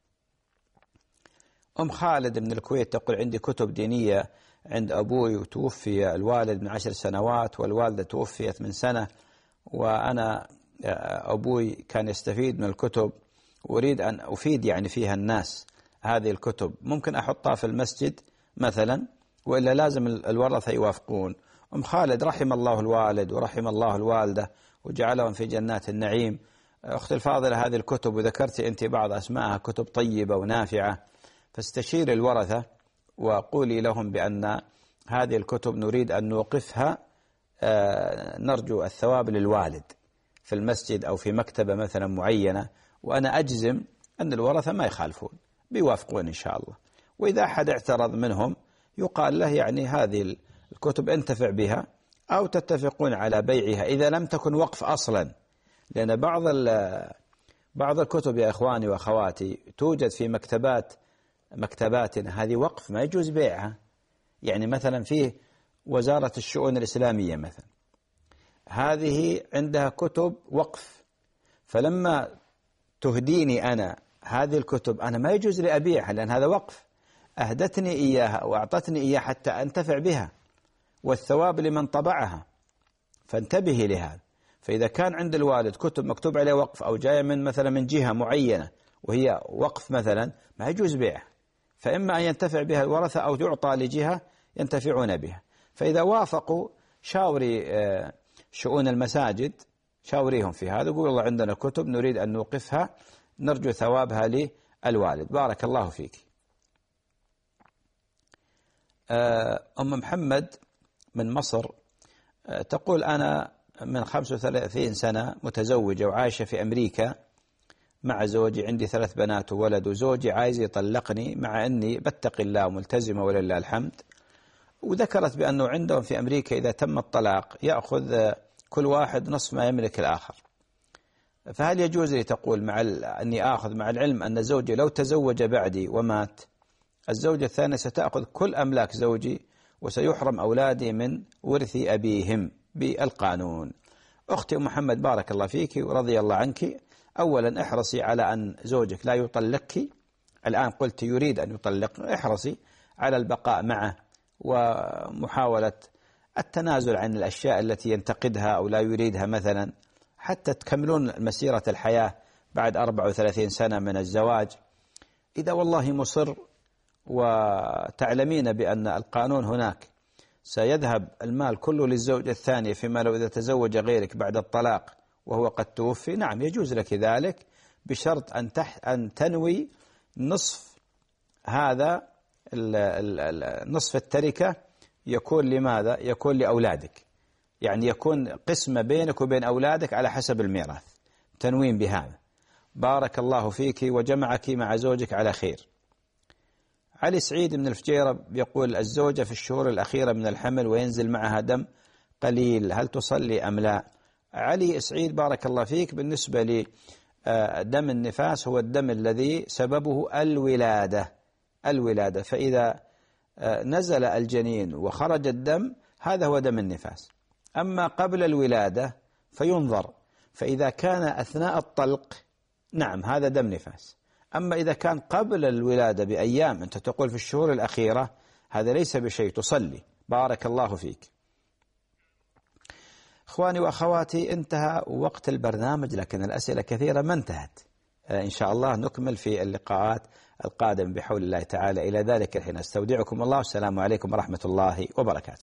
أم خالد من الكويت تقول عندي كتب دينية عند أبوي، وتوفي الوالد من عشر سنوات والوالدة توفيت من سنة، وأنا أبوي كان يستفيد من الكتب وأريد أن أفيد يعني فيها الناس هذه الكتب، ممكن أحطها في المسجد مثلا وإلا لازم الورثة يوافقون؟ أم خالد رحم الله الوالد ورحم الله الوالدة وجعلهم في جنات النعيم. أختي الفاضلة هذه الكتب، وذكرت أنت بعض أسماءها، كتب طيبة ونافعة، فاستشير الورثة وقولي لهم بأن هذه الكتب نريد أن نوقفها، نرجو الثواب للوالد في المسجد أو في مكتبة مثلا معينة، وأنا أجزم أن الورثة ما يخالفون، بيوافقون إن شاء الله. وإذا أحد اعترض منهم يقال له يعني هذه الكتب انتفع بها أو تتفقون على بيعها إذا لم تكن وقف أصلا، لأن بعض بعض الكتب يا إخواني وأخواتي توجد في مكتبات مكتباتنا هذه وقف، ما يجوز بيعها. يعني مثلا فيه وزارة الشؤون الإسلامية مثلا، هذه عندها كتب وقف، فلما تهديني أنا هذه الكتب أنا ما يجوز لي أبيعها، لأن هذا وقف، أهدتني إياها وأعطتني إياها حتى أنتفع بها، والثواب لمن طبعها، فانتبهي لهذا. فإذا كان عند الوالد كتب مكتوب عليها وقف أو جاية من مثلا من جهة معينة وهي وقف مثلا، ما يجوز بيعها، فإما أن ينتفع بها الورثة أو تعطى لجهة ينتفعون بها. فإذا وافقوا شاوري شؤون المساجد، شاوريهم في هذا، قول والله عندنا كتب نريد أن نوقفها نرجو ثوابها للوالد. بارك الله فيك. أم محمد من مصر تقول: أنا من خمسة وثلاثين سنة متزوجة وعايشة في أمريكا مع زوجي، عندي ثلاث بنات وولد، وزوجي عايز يطلقني مع أني بتقي الله وملتزمة ولله الحمد. وذكرت بأنه عندهم في أمريكا إذا تم الطلاق يأخذ كل واحد نصف ما يملك الآخر. فهل يجوز لي تقول مع أني آخذ مع العلم أن زوجي لو تزوج بعدي ومات الزوجة الثانية ستأخذ كل أملاك زوجي وسيحرم أولادي من ورث أبيهم بالقانون؟ أختي محمد بارك الله فيك ورضي الله عنك، أولا احرصي على أن زوجك لا يطلقك. الآن قلت يريد أن يطلق، احرصي على البقاء معه ومحاولة التنازل عن الأشياء التي ينتقدها أو لا يريدها مثلا، حتى تكملون مسيرة الحياة بعد أربع وثلاثين سنة من الزواج. إذا والله مصر وتعلمين بأن القانون هناك سيذهب المال كله للزوجة الثانية، فيما لو إذا تزوج غيرك بعد الطلاق وهو قد توفي، نعم يجوز لك ذلك، بشرط أن تح أن تنوي نصف هذا نصف التركة يكون لماذا؟ يكون لأولادك، يعني يكون قسمة بينك وبين أولادك على حسب الميراث، تنوين بهذا. بارك الله فيك وجمعك مع زوجك على خير. علي سعيد من الفجيرة يقول: الزوجة في الشهور الأخيرة من الحمل وينزل معها دم قليل، هل تصلي أم لا؟ علي سعيد بارك الله فيك، بالنسبة لدم النفاس هو الدم الذي سببه الولادة الولادة فإذا نزل الجنين وخرج الدم هذا هو دم النفاس. أما قبل الولادة فينظر، فإذا كان أثناء الطلق نعم هذا دم نفاس. أما إذا كان قبل الولادة بأيام، أنت تقول في الشهور الأخيرة، هذا ليس بشيء، تصلي. بارك الله فيك. إخواني وأخواتي، انتهى وقت البرنامج، لكن الأسئلة كثيرة ما انتهت. إن شاء الله نكمل في اللقاءات القادمة بحول الله تعالى. إلى ذلك الحين استودعكم الله، والسلام عليكم ورحمة الله وبركاته.